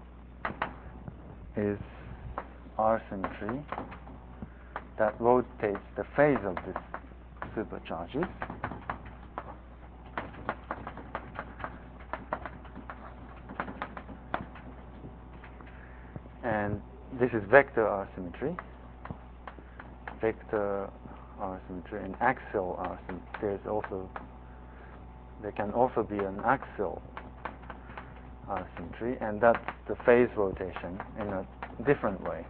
is R symmetry that rotates the phase of this supercharges. And this is vector R symmetry. Vector R symmetry and axial R symmetry. There's also there can also be an axial R symmetry, and that's the phase rotation in a different way.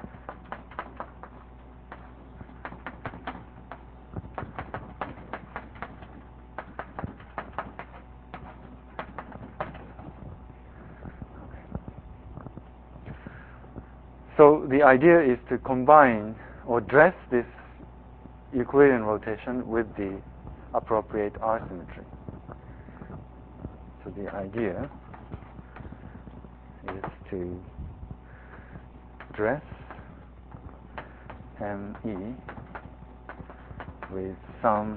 So the idea is to combine or dress this Euclidean rotation with the appropriate R symmetry. So the idea is to dress M E with some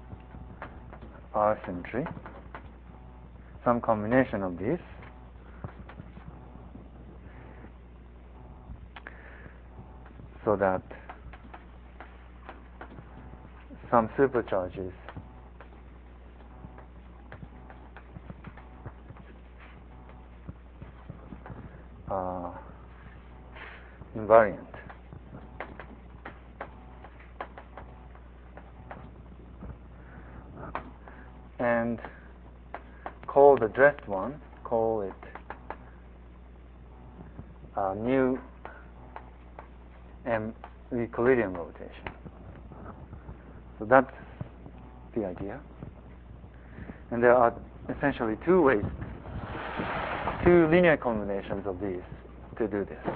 R symmetry, some combination of these, so that some supercharges are invariant. And call the dressed one, call it uh, new M Euclidean rotation. So that's the idea. And there are essentially two ways, two linear combinations of these to do this.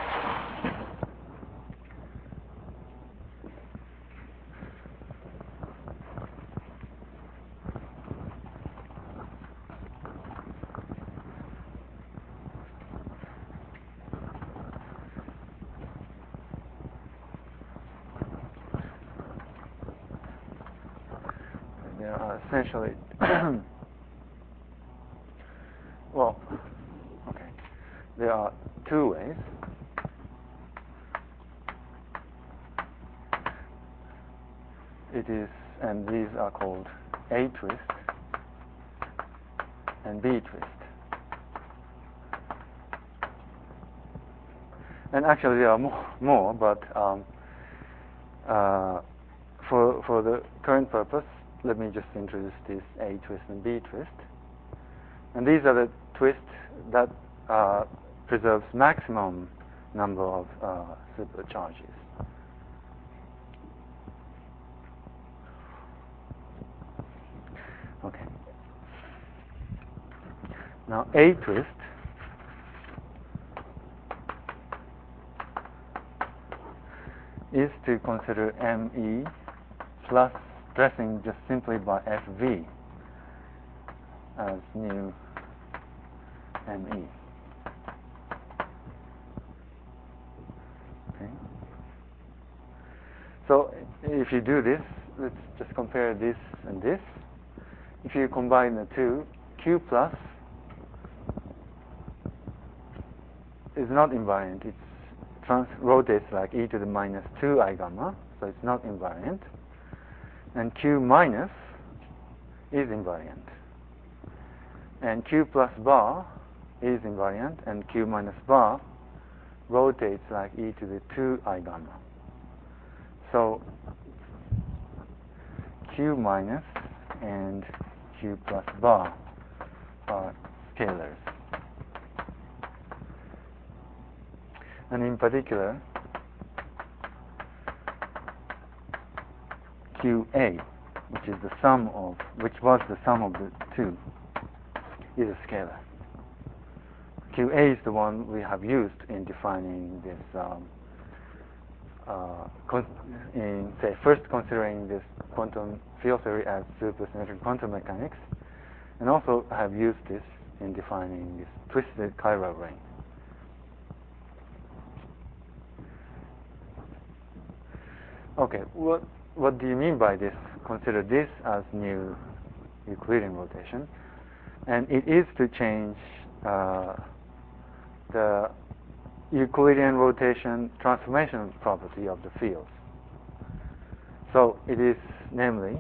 There are essentially, well, okay. there are two ways. It is, and these are called A twist and B twist. And actually there are more, more but um, uh, for, for the current purpose, let me just introduce this A twist and B twist. And these are the twists that uh, preserves maximum number of uh, supercharges. Okay. Now A twist is to consider M E plus stressing just simply by F V as new M E. Okay. So if you do this, let's just compare this and this. If you combine the two, Q plus is not invariant. It trans rotates like e to the minus two I gamma, so it's not invariant. And Q minus is invariant. And Q plus bar is invariant, and Q minus bar rotates like e to the two I gamma. So Q minus and Q plus bar are scalars. And in particular, Q A, which is the sum of, which was the sum of the two, is a scalar. Q A is the one we have used in defining this, um, uh, in say first considering this quantum field theory as supersymmetric quantum mechanics, and also have used this in defining this twisted chiral ring. Okay, what what do you mean by this? Consider this as new Euclidean rotation, and it is to change uh, the Euclidean rotation transformation property of the fields. So it is namely,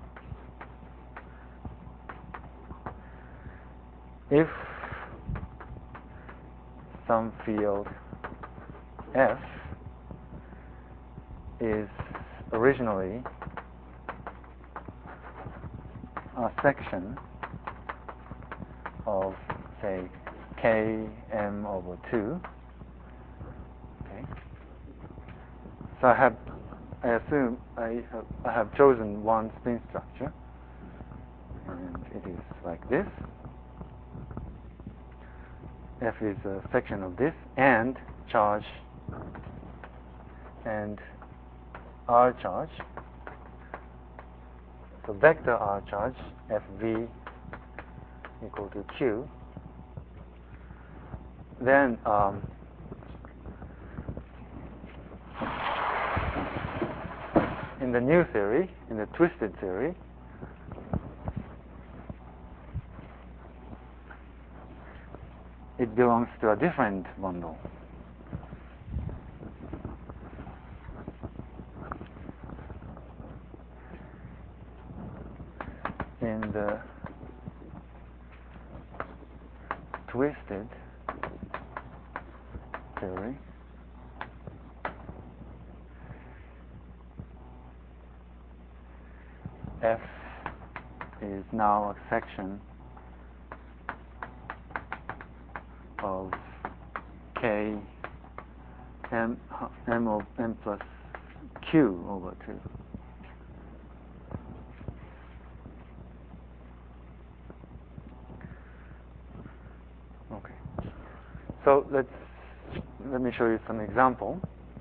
if some field F is originally a section of, say, K M over two. Okay. So I have, I assume I have, I have chosen one spin structure, and it is like this. F is a section of this, and charge and R charge. So vector R charge, F V equal to Q. Then um, in the new theory, in the twisted theory, it belongs to a different bundle. In the twisted theory, F is now a section of K M, M of M plus Q over two. Okay. So let's let me show you some example.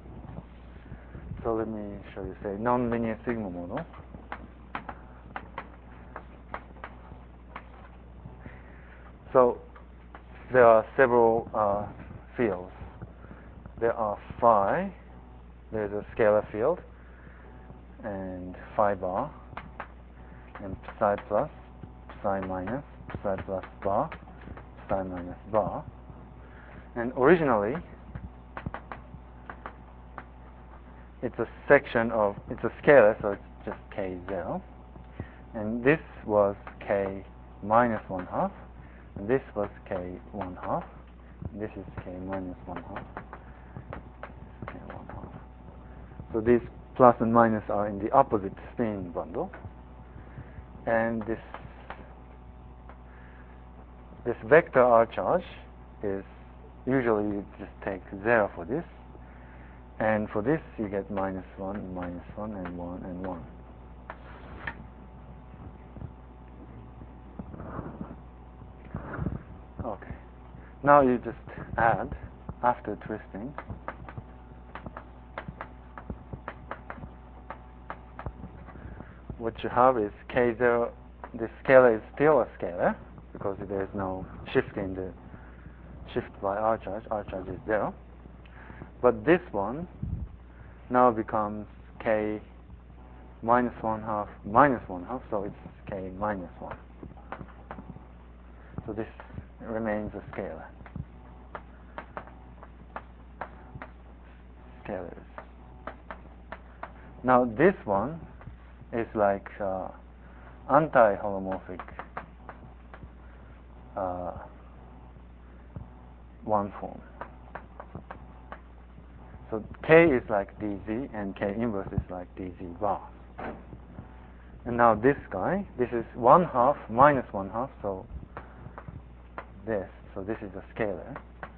So let me show you, say, nonlinear sigma model. So there are several uh, fields. There are phi, there's a scalar field, and phi bar, and psi plus, psi minus, psi plus bar, psi minus bar. And originally, it's a section of, it's a scalar, so it's just k zero. And this was k minus one half, and this was k one half. And this is k minus one half. K one half. So these plus and minus are in the opposite spin bundle. And this this vector R charge is usually you just take zero for this. And for this you get minus one, minus one, and one, and one. Okay. Now you just add, after twisting, what you have is k zero, the scalar is still a scalar, because there is no shift in the shift by R charge, R charge is zero. But this one now becomes k minus one half minus one half, so it's k minus one. So this remains a scalar. Scalars. Now this one is like uh, anti-holomorphic uh, one form. So k is like dz, and k inverse is like dz bar. And now this guy, this is one half minus one half, so this, so this is a scalar.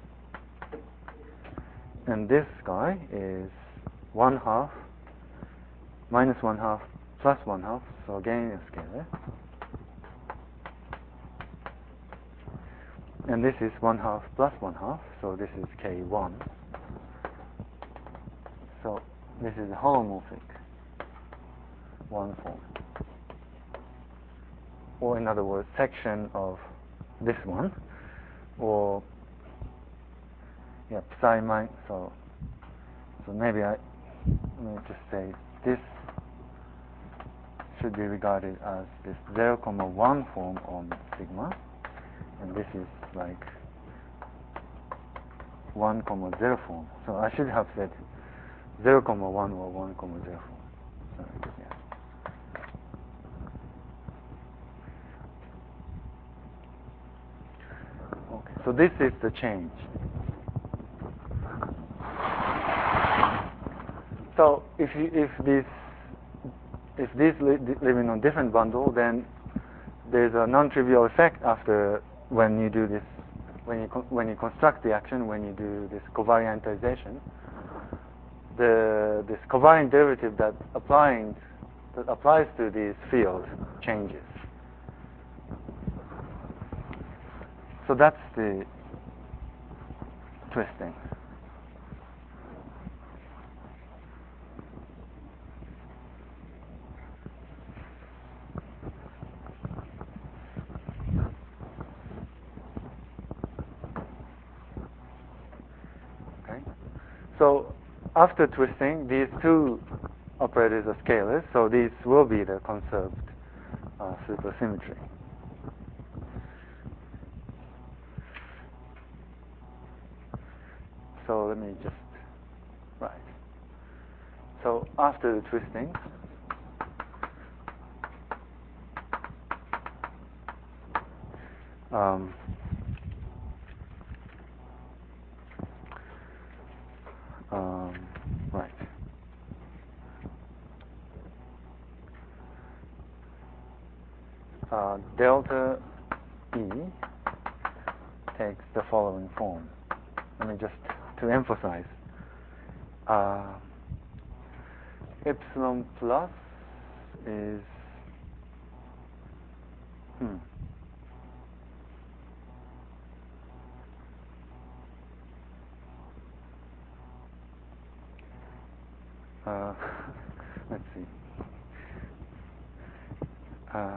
And this guy is one half minus one half plus one half, so again a scalar. And this is one half plus one half, so this is k one. So this is a holomorphic one form. Or in other words, section of this one, or yeah, psi minus, so so maybe I let me just say this should be regarded as this zero comma one form on sigma, and this is like one comma zero form. So I should have said zero comma one or one comma zero form. Sorry, yeah. Okay, so this is the change. So if you, if this if these li living on different bundle, then there's a non-trivial effect after when you do this, when you when you construct the action, when you do this covariantization. The this covariant derivative that applying that applies to these fields changes. So that's the twisting. Okay. So after twisting, these two operators are scalars, so these will be the conserved uh, supersymmetry. So let me just write. So after the twisting, um, um, right. Uh, delta E takes the following form. Let me just, to emphasize, uh, epsilon plus is, hmm, uh, let's see, uh,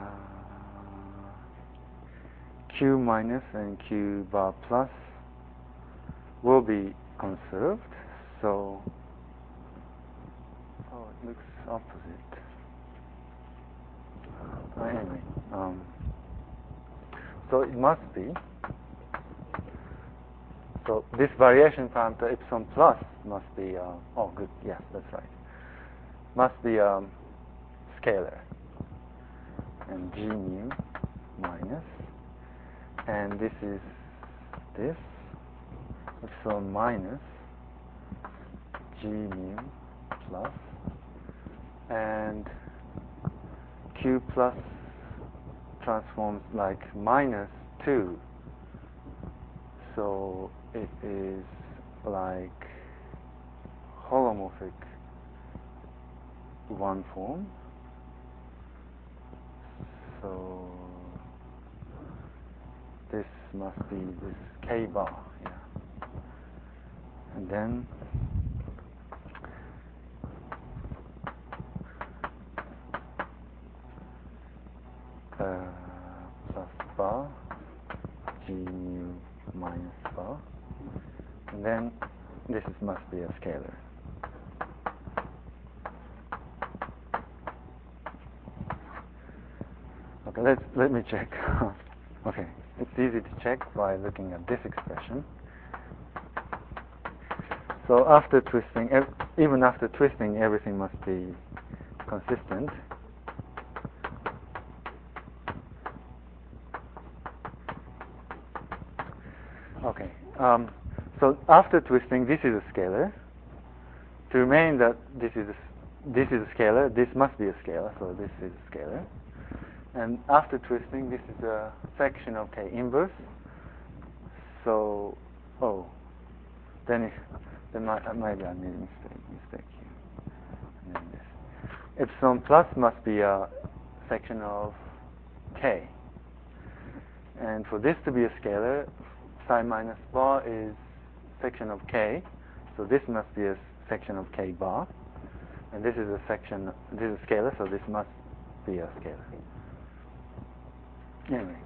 Q minus and Q bar plus will be conserved, so, oh, it looks opposite. Uh, anyway, um, so it must be So this variation parameter epsilon plus must be, uh, oh good, yes, that's right, must be um, scalar. And G mu minus, and this is this, epsilon minus G mu plus, and Q plus transforms like minus two, so it is like holomorphic one form. So this must be this K bar, yeah. And then uh, plus bar G mu minus bar, and then this is, must be a scalar. Okay, let's let me check. Okay, it's easy to check by looking at this expression. So after twisting, ev even after twisting, everything must be consistent. Okay, um, so after twisting, this is a scalar. To remain that this is a, this is a scalar, this must be a scalar, so this is a scalar. And after twisting, this is a section of K inverse. So, oh, then it, then might, maybe I made a mistake, mistake here. And then this. Epsilon plus must be a section of K. And for this to be a scalar, psi minus bar is section of K. So this must be a section of K bar. And this is a section, this is a scalar, so this must be a scalar. Anyway,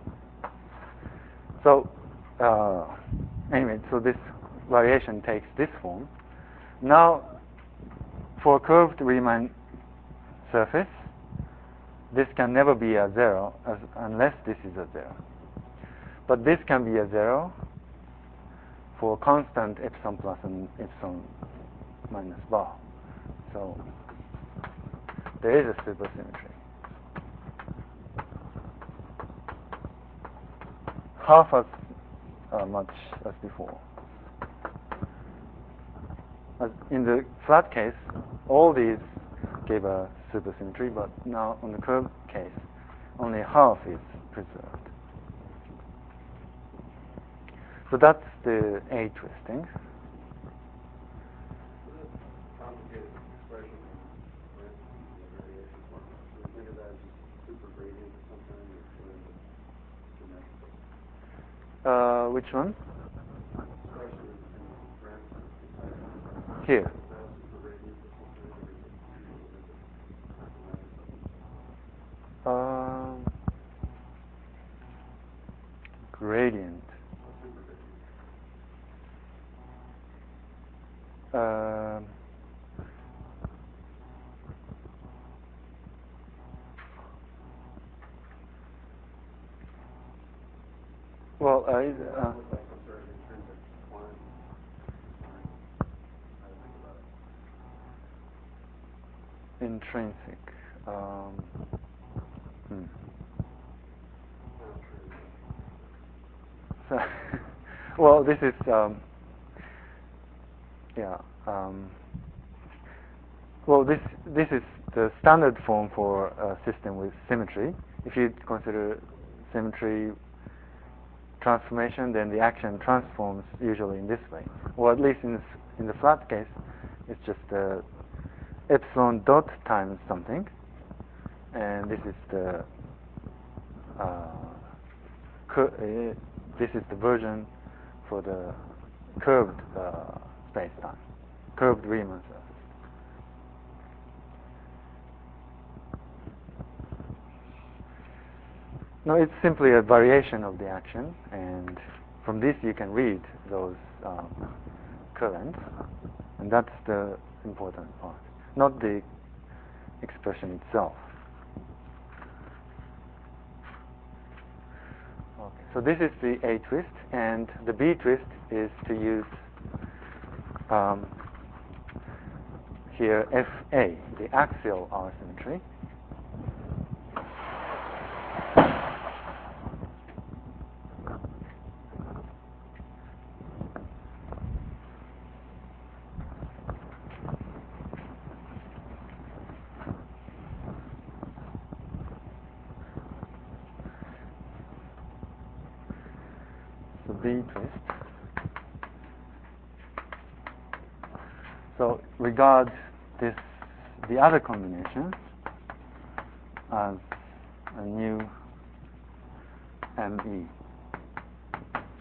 so uh, anyway, so this variation takes this form. Now, for a curved Riemann surface, this can never be a zero as, unless this is a zero. But this can be a zero for constant epsilon plus and epsilon minus bar. So there is a supersymmetry. Half as uh, much as before. As in the flat case, all these gave a supersymmetry, but now on the curved case, only half is preserved. So that's the A twisting. Complicated expression in parentheses in the variation formula. Should we think of that as just super gradient or something, or what is it? Uh, which one? Expression in, in parentheses. Here. Is that super gradient or something, or is it, what is it? Um, gradient. What's super gradient? Um, well, uh, is, uh, Looks like some sort of intrinsic quantity. Right? How to think about it. intrinsic. Um, hmm. Not true. So, well, this is um, yeah. Um, well, this this is the standard form for a system with symmetry. If you consider symmetry transformation, then the action transforms usually in this way, or at least in the, in the flat case, it's just uh, epsilon dot times something, and this is the uh, cur uh, this is the version for the curved uh, space-time, curved Riemann surface. No, it's simply a variation of the action, and from this you can read those um, currents, and that's the important part, not the expression itself. Okay, so this is the A twist, and the B twist is to use um, here F A, the axial R symmetry. So B twist. So regard this, the other combination, as a new M E.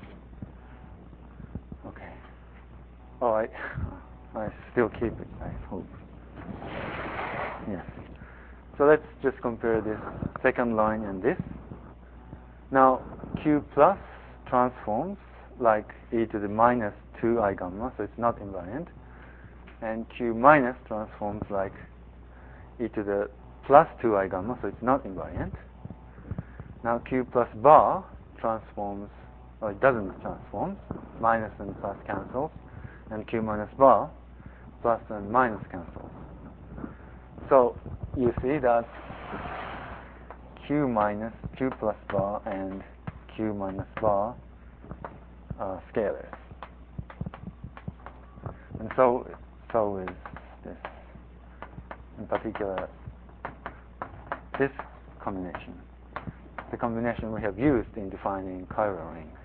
Okay. Oh, I, I still keep it, I hope. Yes. So let's just compare this second line and this. Now, Q plus transforms like e to the minus two I gamma, so it's not invariant. And Q minus transforms like e to the plus two I gamma, so it's not invariant. Now Q plus bar transforms, or it doesn't transform, minus and plus cancels, and Q minus bar, plus and minus cancels. So you see that Q minus, Q plus bar and Q minus bar are scalars. And so, so is this. In particular, this combination, the combination we have used in defining chiral ring.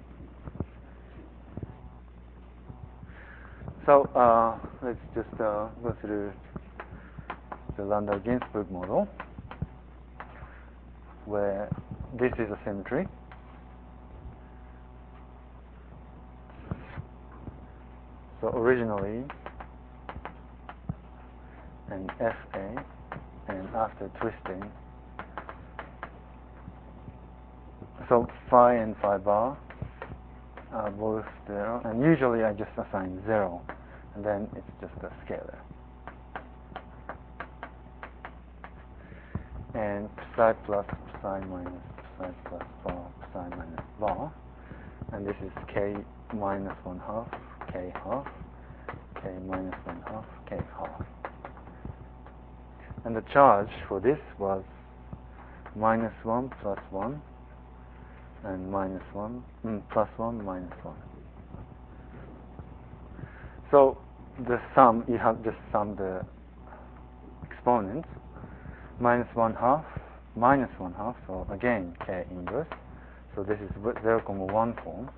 So uh, let's just uh, go through the Landau-Ginzburg model, where this is a symmetry. So originally, an F A, and after twisting, so phi and phi bar are both zero, and usually I just assign zero, and then it's just a scalar. And psi plus, psi minus, psi plus bar, psi minus bar, and this is k minus one half, k half, k minus one half, k half. And the charge for this was minus one plus one, and minus one, mm, plus one, minus one. So the sum, you have just sum the exponents, minus one half, minus one half, so again k inverse, so this is zero comma one form,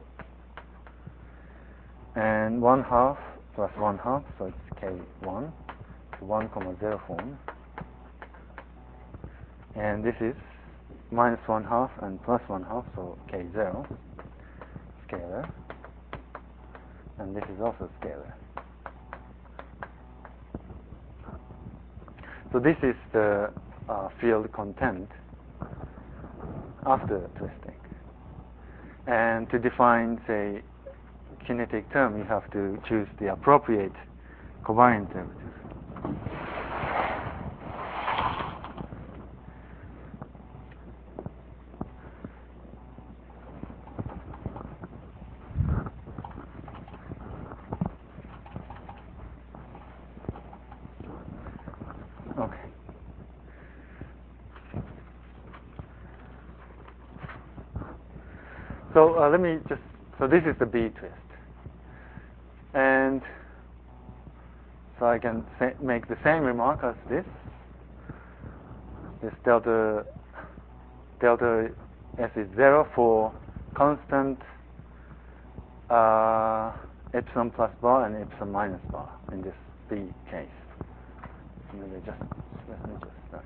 and one half plus one half, so it's k one, so one comma zero form, and this is minus one half and plus one half, so k zero, scalar, and this is also scalar. So this is the uh, field content after twisting. And to define, say, kinetic term, you have to choose the appropriate covariant derivative. Okay. So uh, let me just, so this is the B twist. And so I can say, make the same remark as this. This delta, delta S is zero for constant uh, epsilon plus bar and epsilon minus bar in this B case. So maybe just, let me just start.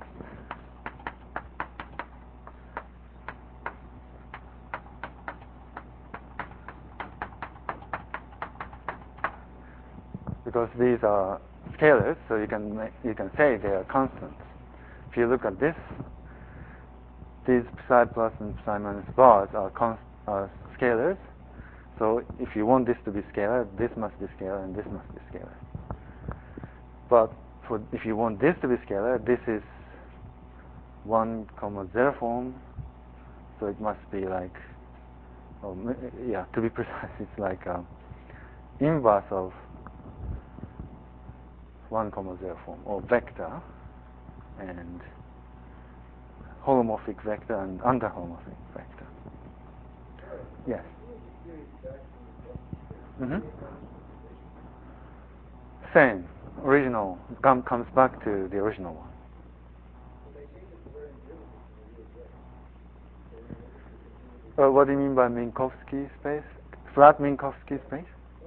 Because these are scalars, so you can make, you can say they are constants. If you look at this, these psi plus and psi minus bars are, const, are scalars. So if you want this to be scalar, this must be scalar and this must be scalar. But for if you want this to be scalar, this is one comma zero form, so it must be like or m- yeah, to be precise, it's like um, inverse of one comma zero form, or vector, and holomorphic vector and under-holomorphic vector. Yes. Mm-hmm. Same. Original com- comes back to the original one. Uh, what do you mean by Minkowski space? Flat Minkowski space?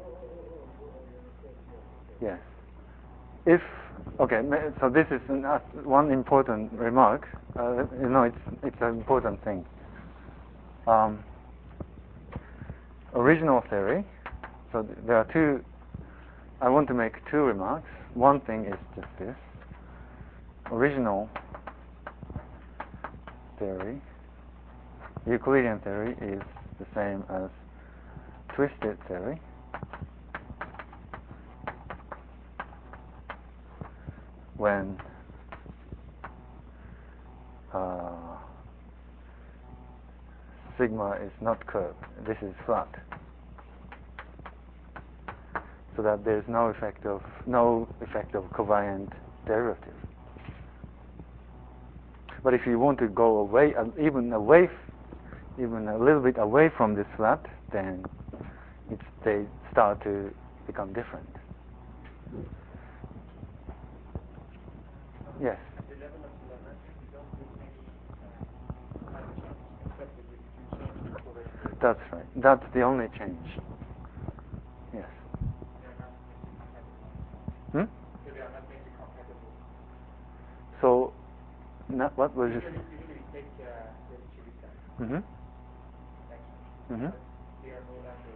Yes. If okay, so this is an, uh, one important remark. Uh, you know, it's it's an important thing. Um, original theory. So th- there are two. I want to make two remarks. One thing is just this: original theory, Euclidean theory, is the same as twisted theory. When uh, sigma is not curved, this is flat, so that there is no effect of no effect of covariant derivative. But if you want to go away, uh, even away, f- even a little bit away from this flat, then it's, they start to become different. Yes. At the level of the Lagrangian, you don't do any uh, other changes except that you, you change the covariant derivative. That's right. That's the only change. Yes. They are not matrix compatible. Hmm? So they are not matrix compatible. So, not, what was it? Usually, usually take uh, the Chibita Mm-hmm. action. Mm-hmm. But they are no longer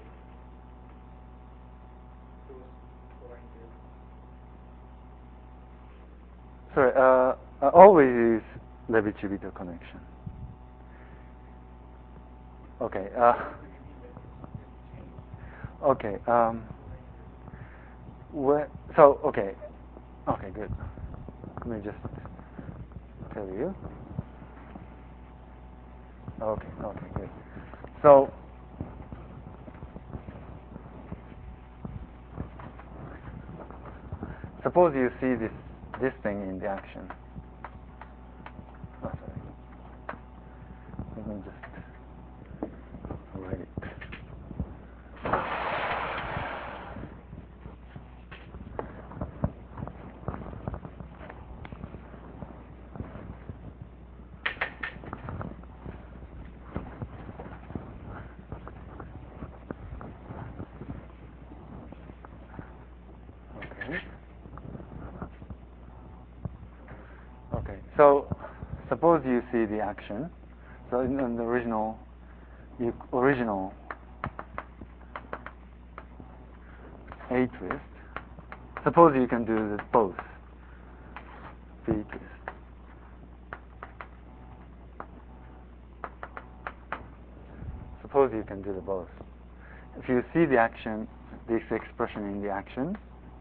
those covariant derivatives. Sorry, uh, I always use Levi-Civita connection. Okay. Uh, What do you mean that it's changed? okay. Um, where, so, okay. Okay, good. Let me just tell you. Okay, okay, good. So, suppose you see this this thing in the action. Oh, sorry. Let me just write it. Okay. Okay. So, suppose you see the action. So, in, in the original, you, original A twist. Suppose you can do this both. B twist. Suppose you can do the both. If you see the action, this expression in the action,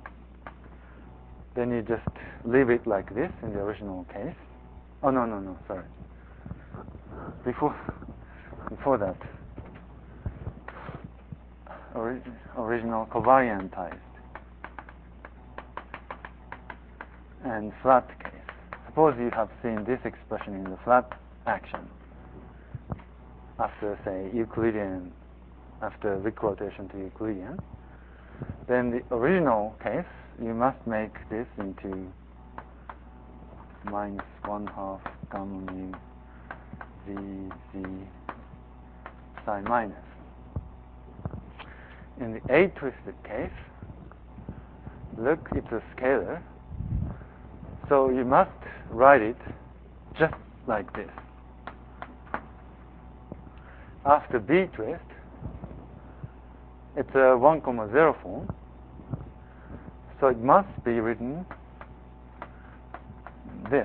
then you just leave it like this in the original case. Oh no no no sorry. Before before that, ori- original covariantized and flat case. Suppose you have seen this expression in the flat action after, say, Euclidean, after requotation to Euclidean. Then the original case, you must make this into minus one half gamma mu v z psi minus. In the A-twisted case, look, it's a scalar, so you must write it just like this. After B-twist, it's a one comma zero form, so it must be written this.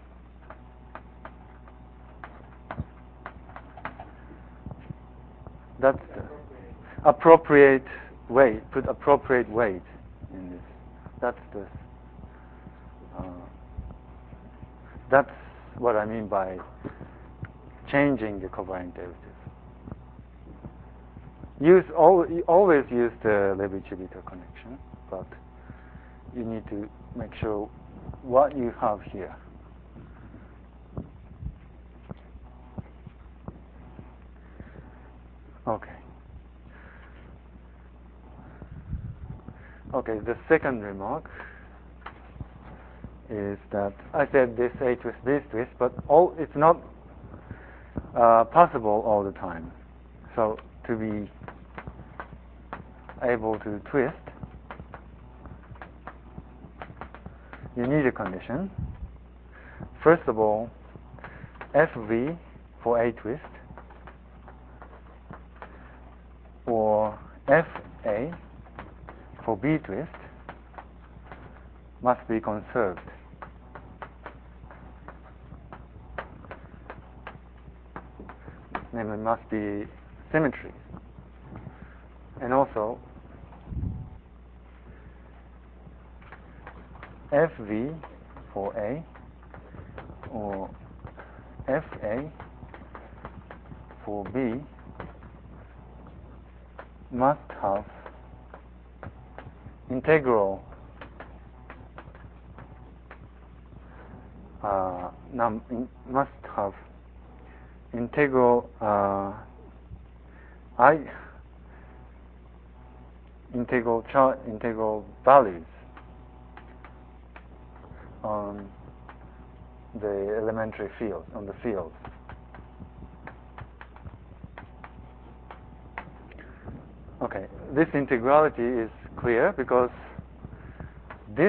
That's the appropriate weight. Put appropriate weight in this. That's the. Uh, that's what I mean by changing the covariant derivative. use al always use the Levi-Civita connection, but you need to make sure what you have here. Okay. Okay, the second remark is that I said this A twist, this twist, but all it's not uh, possible all the time. So to be able to twist, you need a condition. First of all, F V for A twist or F A for B twist must be conserved. Namely, must be symmetry. And also, F V for A or F A for B must have integral uh, num in, must have integral uh, I integral char integral values on the elementary fields, on the fields. Okay, this integrality is clear because this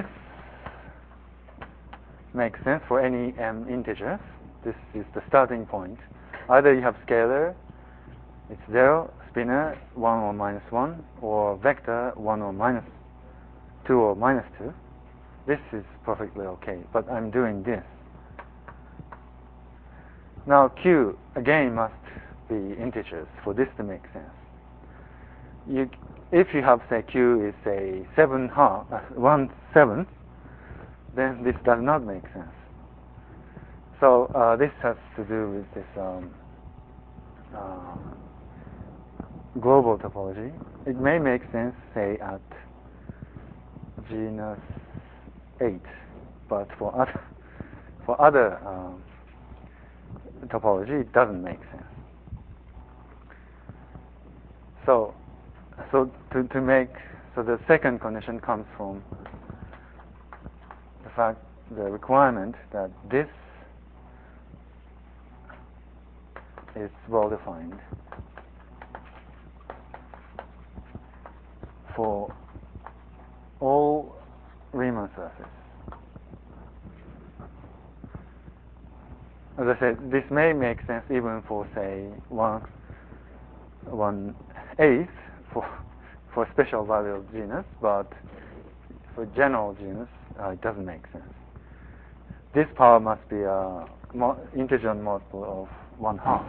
makes sense for any m integers. This is the starting point. Either you have scalar, it's zero, spinor, one or minus one, or vector, one or minus two or minus two. This is perfectly okay, but I'm doing this. Now Q, again, must be integers for this to make sense. You, if you have, say, Q is, say, seven half, uh, one seventh, then this does not make sense. So uh, this has to do with this um, uh, global topology. It may make sense, say, at genus eight, but for other for other um, topology, it doesn't make sense. So, so to to make so the second condition comes from the fact, the requirement that this is well defined for all Riemann surfaces. As I said, this may make sense even for, say, one one eighth for for a special value of genus, but for general genus, uh, it doesn't make sense. This power must be a mo integer multiple of one half.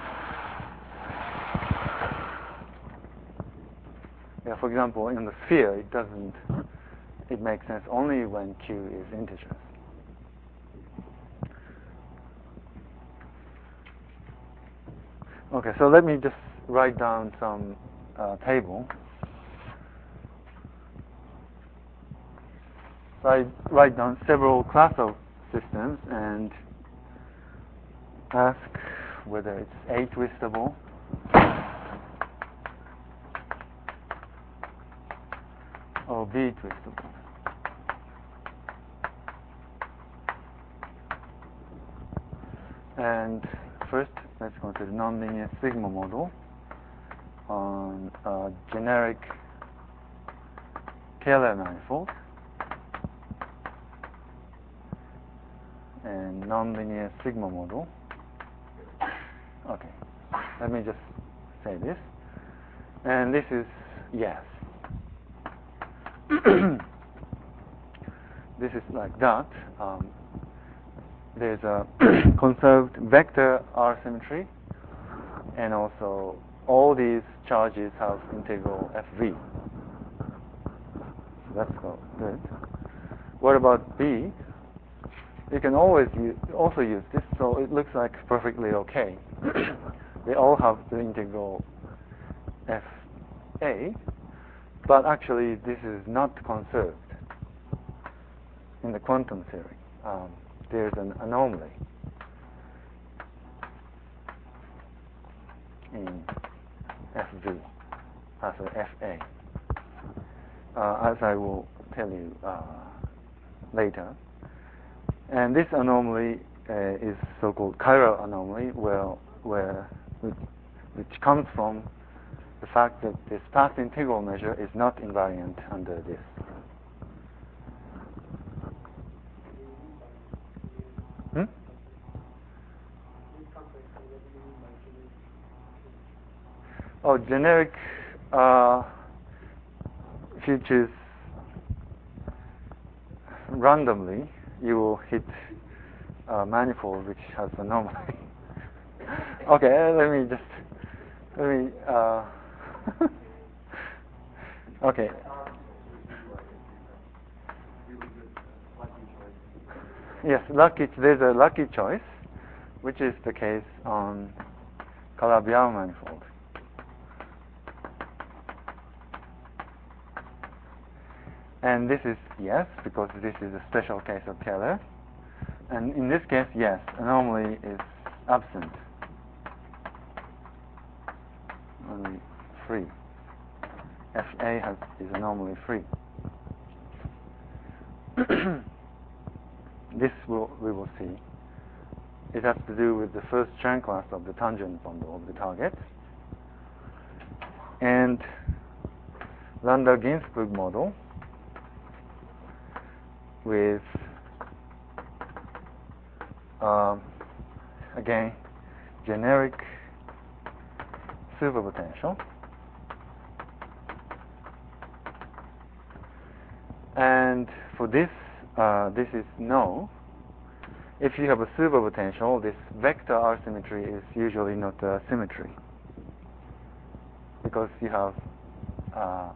Yeah, for example, in the sphere, it doesn't. It makes sense only when Q is integers. Okay, so let me just write down some uh, table. So I write down several class of systems and ask whether it's A twistable or B twistable. And first, let's consider nonlinear sigma model on a generic Taylor manifold and nonlinear sigma model. Okay, let me just say this. And this is yes. This is like that. Um, there's a conserved vector R symmetry, and also all these charges have integral F V. So that's good. What about B? You can always use, also use this, so it looks like perfectly okay. They all have the integral F A, but actually this is not conserved in the quantum theory. Um, there's an anomaly in F V, uh, so F A, uh, as I will tell you uh, later. And this anomaly uh, is so-called chiral anomaly, where, where which, which comes from the fact that this path integral measure is not invariant under this. Hmm? Oh, generic, uh, if you choose randomly, you will hit a manifold which has anomaly. Okay, let me just, let me, uh, okay. Yes, lucky, there's a lucky choice, which is the case on Calabi-Yau manifold. And this is yes, because this is a special case of Keller. And in this case, yes, anomaly is absent, only free. F A has, is anomaly free. This will, we will see. It has to do with the first Chern class of the tangent bundle of the target. And Landau-Ginzburg model with, um, again, generic superpotential. And for this, uh, this is no. If you have a superpotential, this vector R symmetry is usually not a symmetry, because you have uh,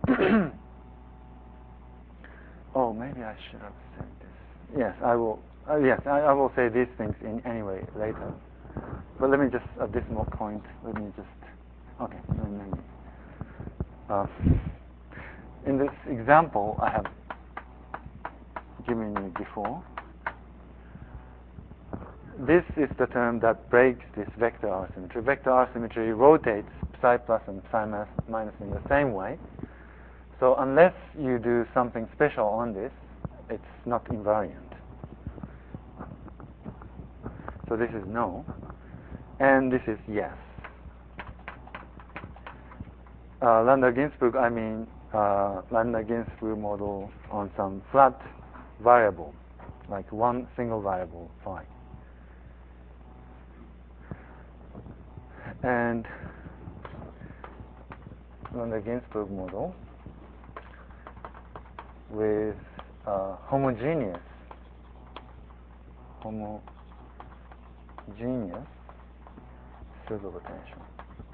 oh, maybe I should have said this. Yes, I will. Uh, yes, I, I will say these things in anyway later. But let me just at this point, let me just okay. Maybe. Uh, in this example, I have given you before. This is the term that breaks this vector R symmetry. Vector R symmetry rotates psi plus and psi minus in the same way. So unless you do something special on this, it's not invariant. So this is no, and this is yes. Uh, Landau-Ginzburg, I mean uh, Landau-Ginzburg model on some flat variable, like one single variable phi. And Landau-Ginzburg model with uh, homogeneous homogeneous superpotential.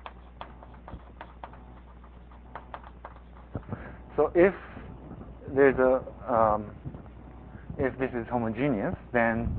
So if there's a um, if this is homogeneous, then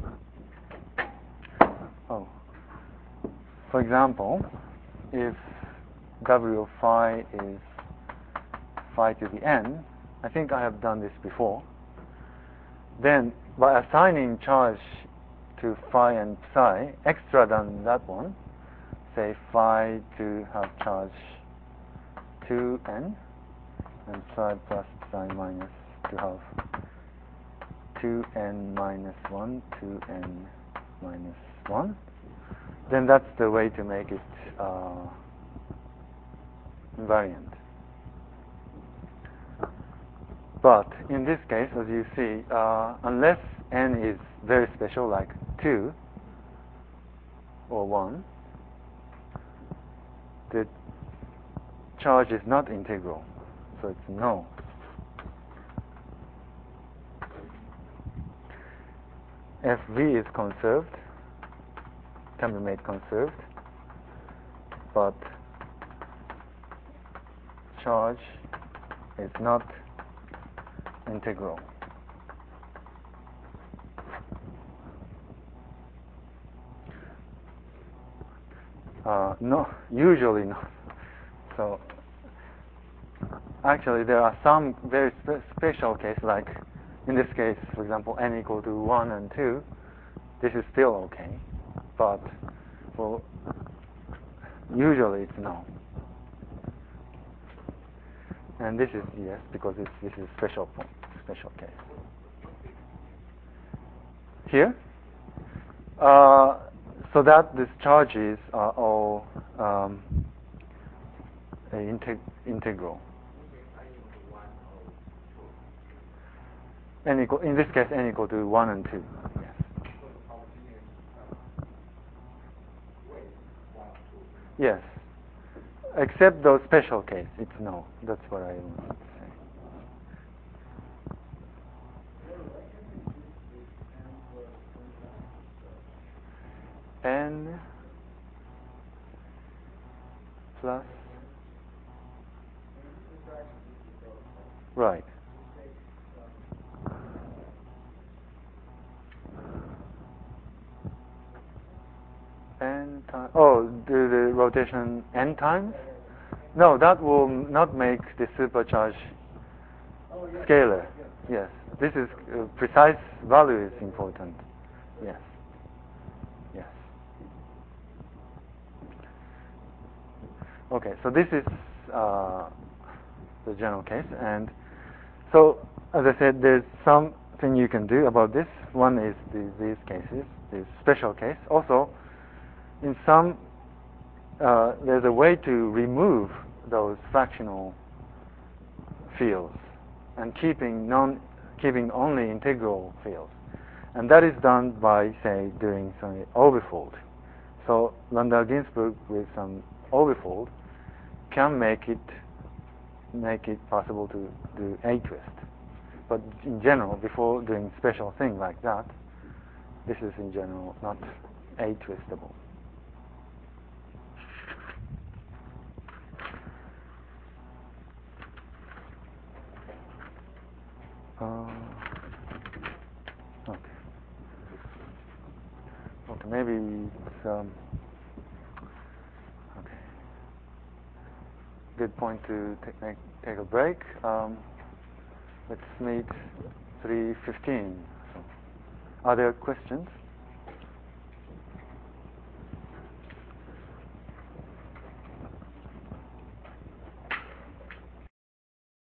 oh, for example, if W of phi is phi to the n, I think I have done this before. Then by assigning charge to phi and psi, extra than that one, say phi to have charge two n, and psi plus psi minus to have two n minus one, two n minus one, then that's the way to make it uh, invariant. But in this case, as you see, uh, unless n is very special, like two or one, the charge is not integral, so it's no. F V is conserved, can be made conserved, but charge is not integral. Uh, no, usually not. So actually there are some very spe special cases, like in this case, for example, n equal to one and two. This is still okay, but well, usually it's no. And this is yes, because it's, this is special point, special case. Here, uh, so that these charges are all um, integ integral. N equal, in this case, n equal to one and two. Yes. Yes. Except those special case, it's no. That's what I want to say. N plus, right. N times, oh, do the rotation n times? No, that will not make the supercharge scalar. Yes, this is uh, precise value is important. Yes, yes. Okay, so this is uh, the general case, and so as I said, there's something you can do about this. One is the, these cases, this special case. Also, in some, uh, there's a way to remove those fractional fields and keeping non, keeping only integral fields, and that is done by, say, doing some overfold. So Landau-Ginzburg with some overfold can make it make it possible to do a twist. But in general, before doing special thing like that, this is in general not a twistable. Uh, okay. Okay, maybe it's um, okay. Good point to take make, take a break. Um, let's meet three fifteen. So, are there questions?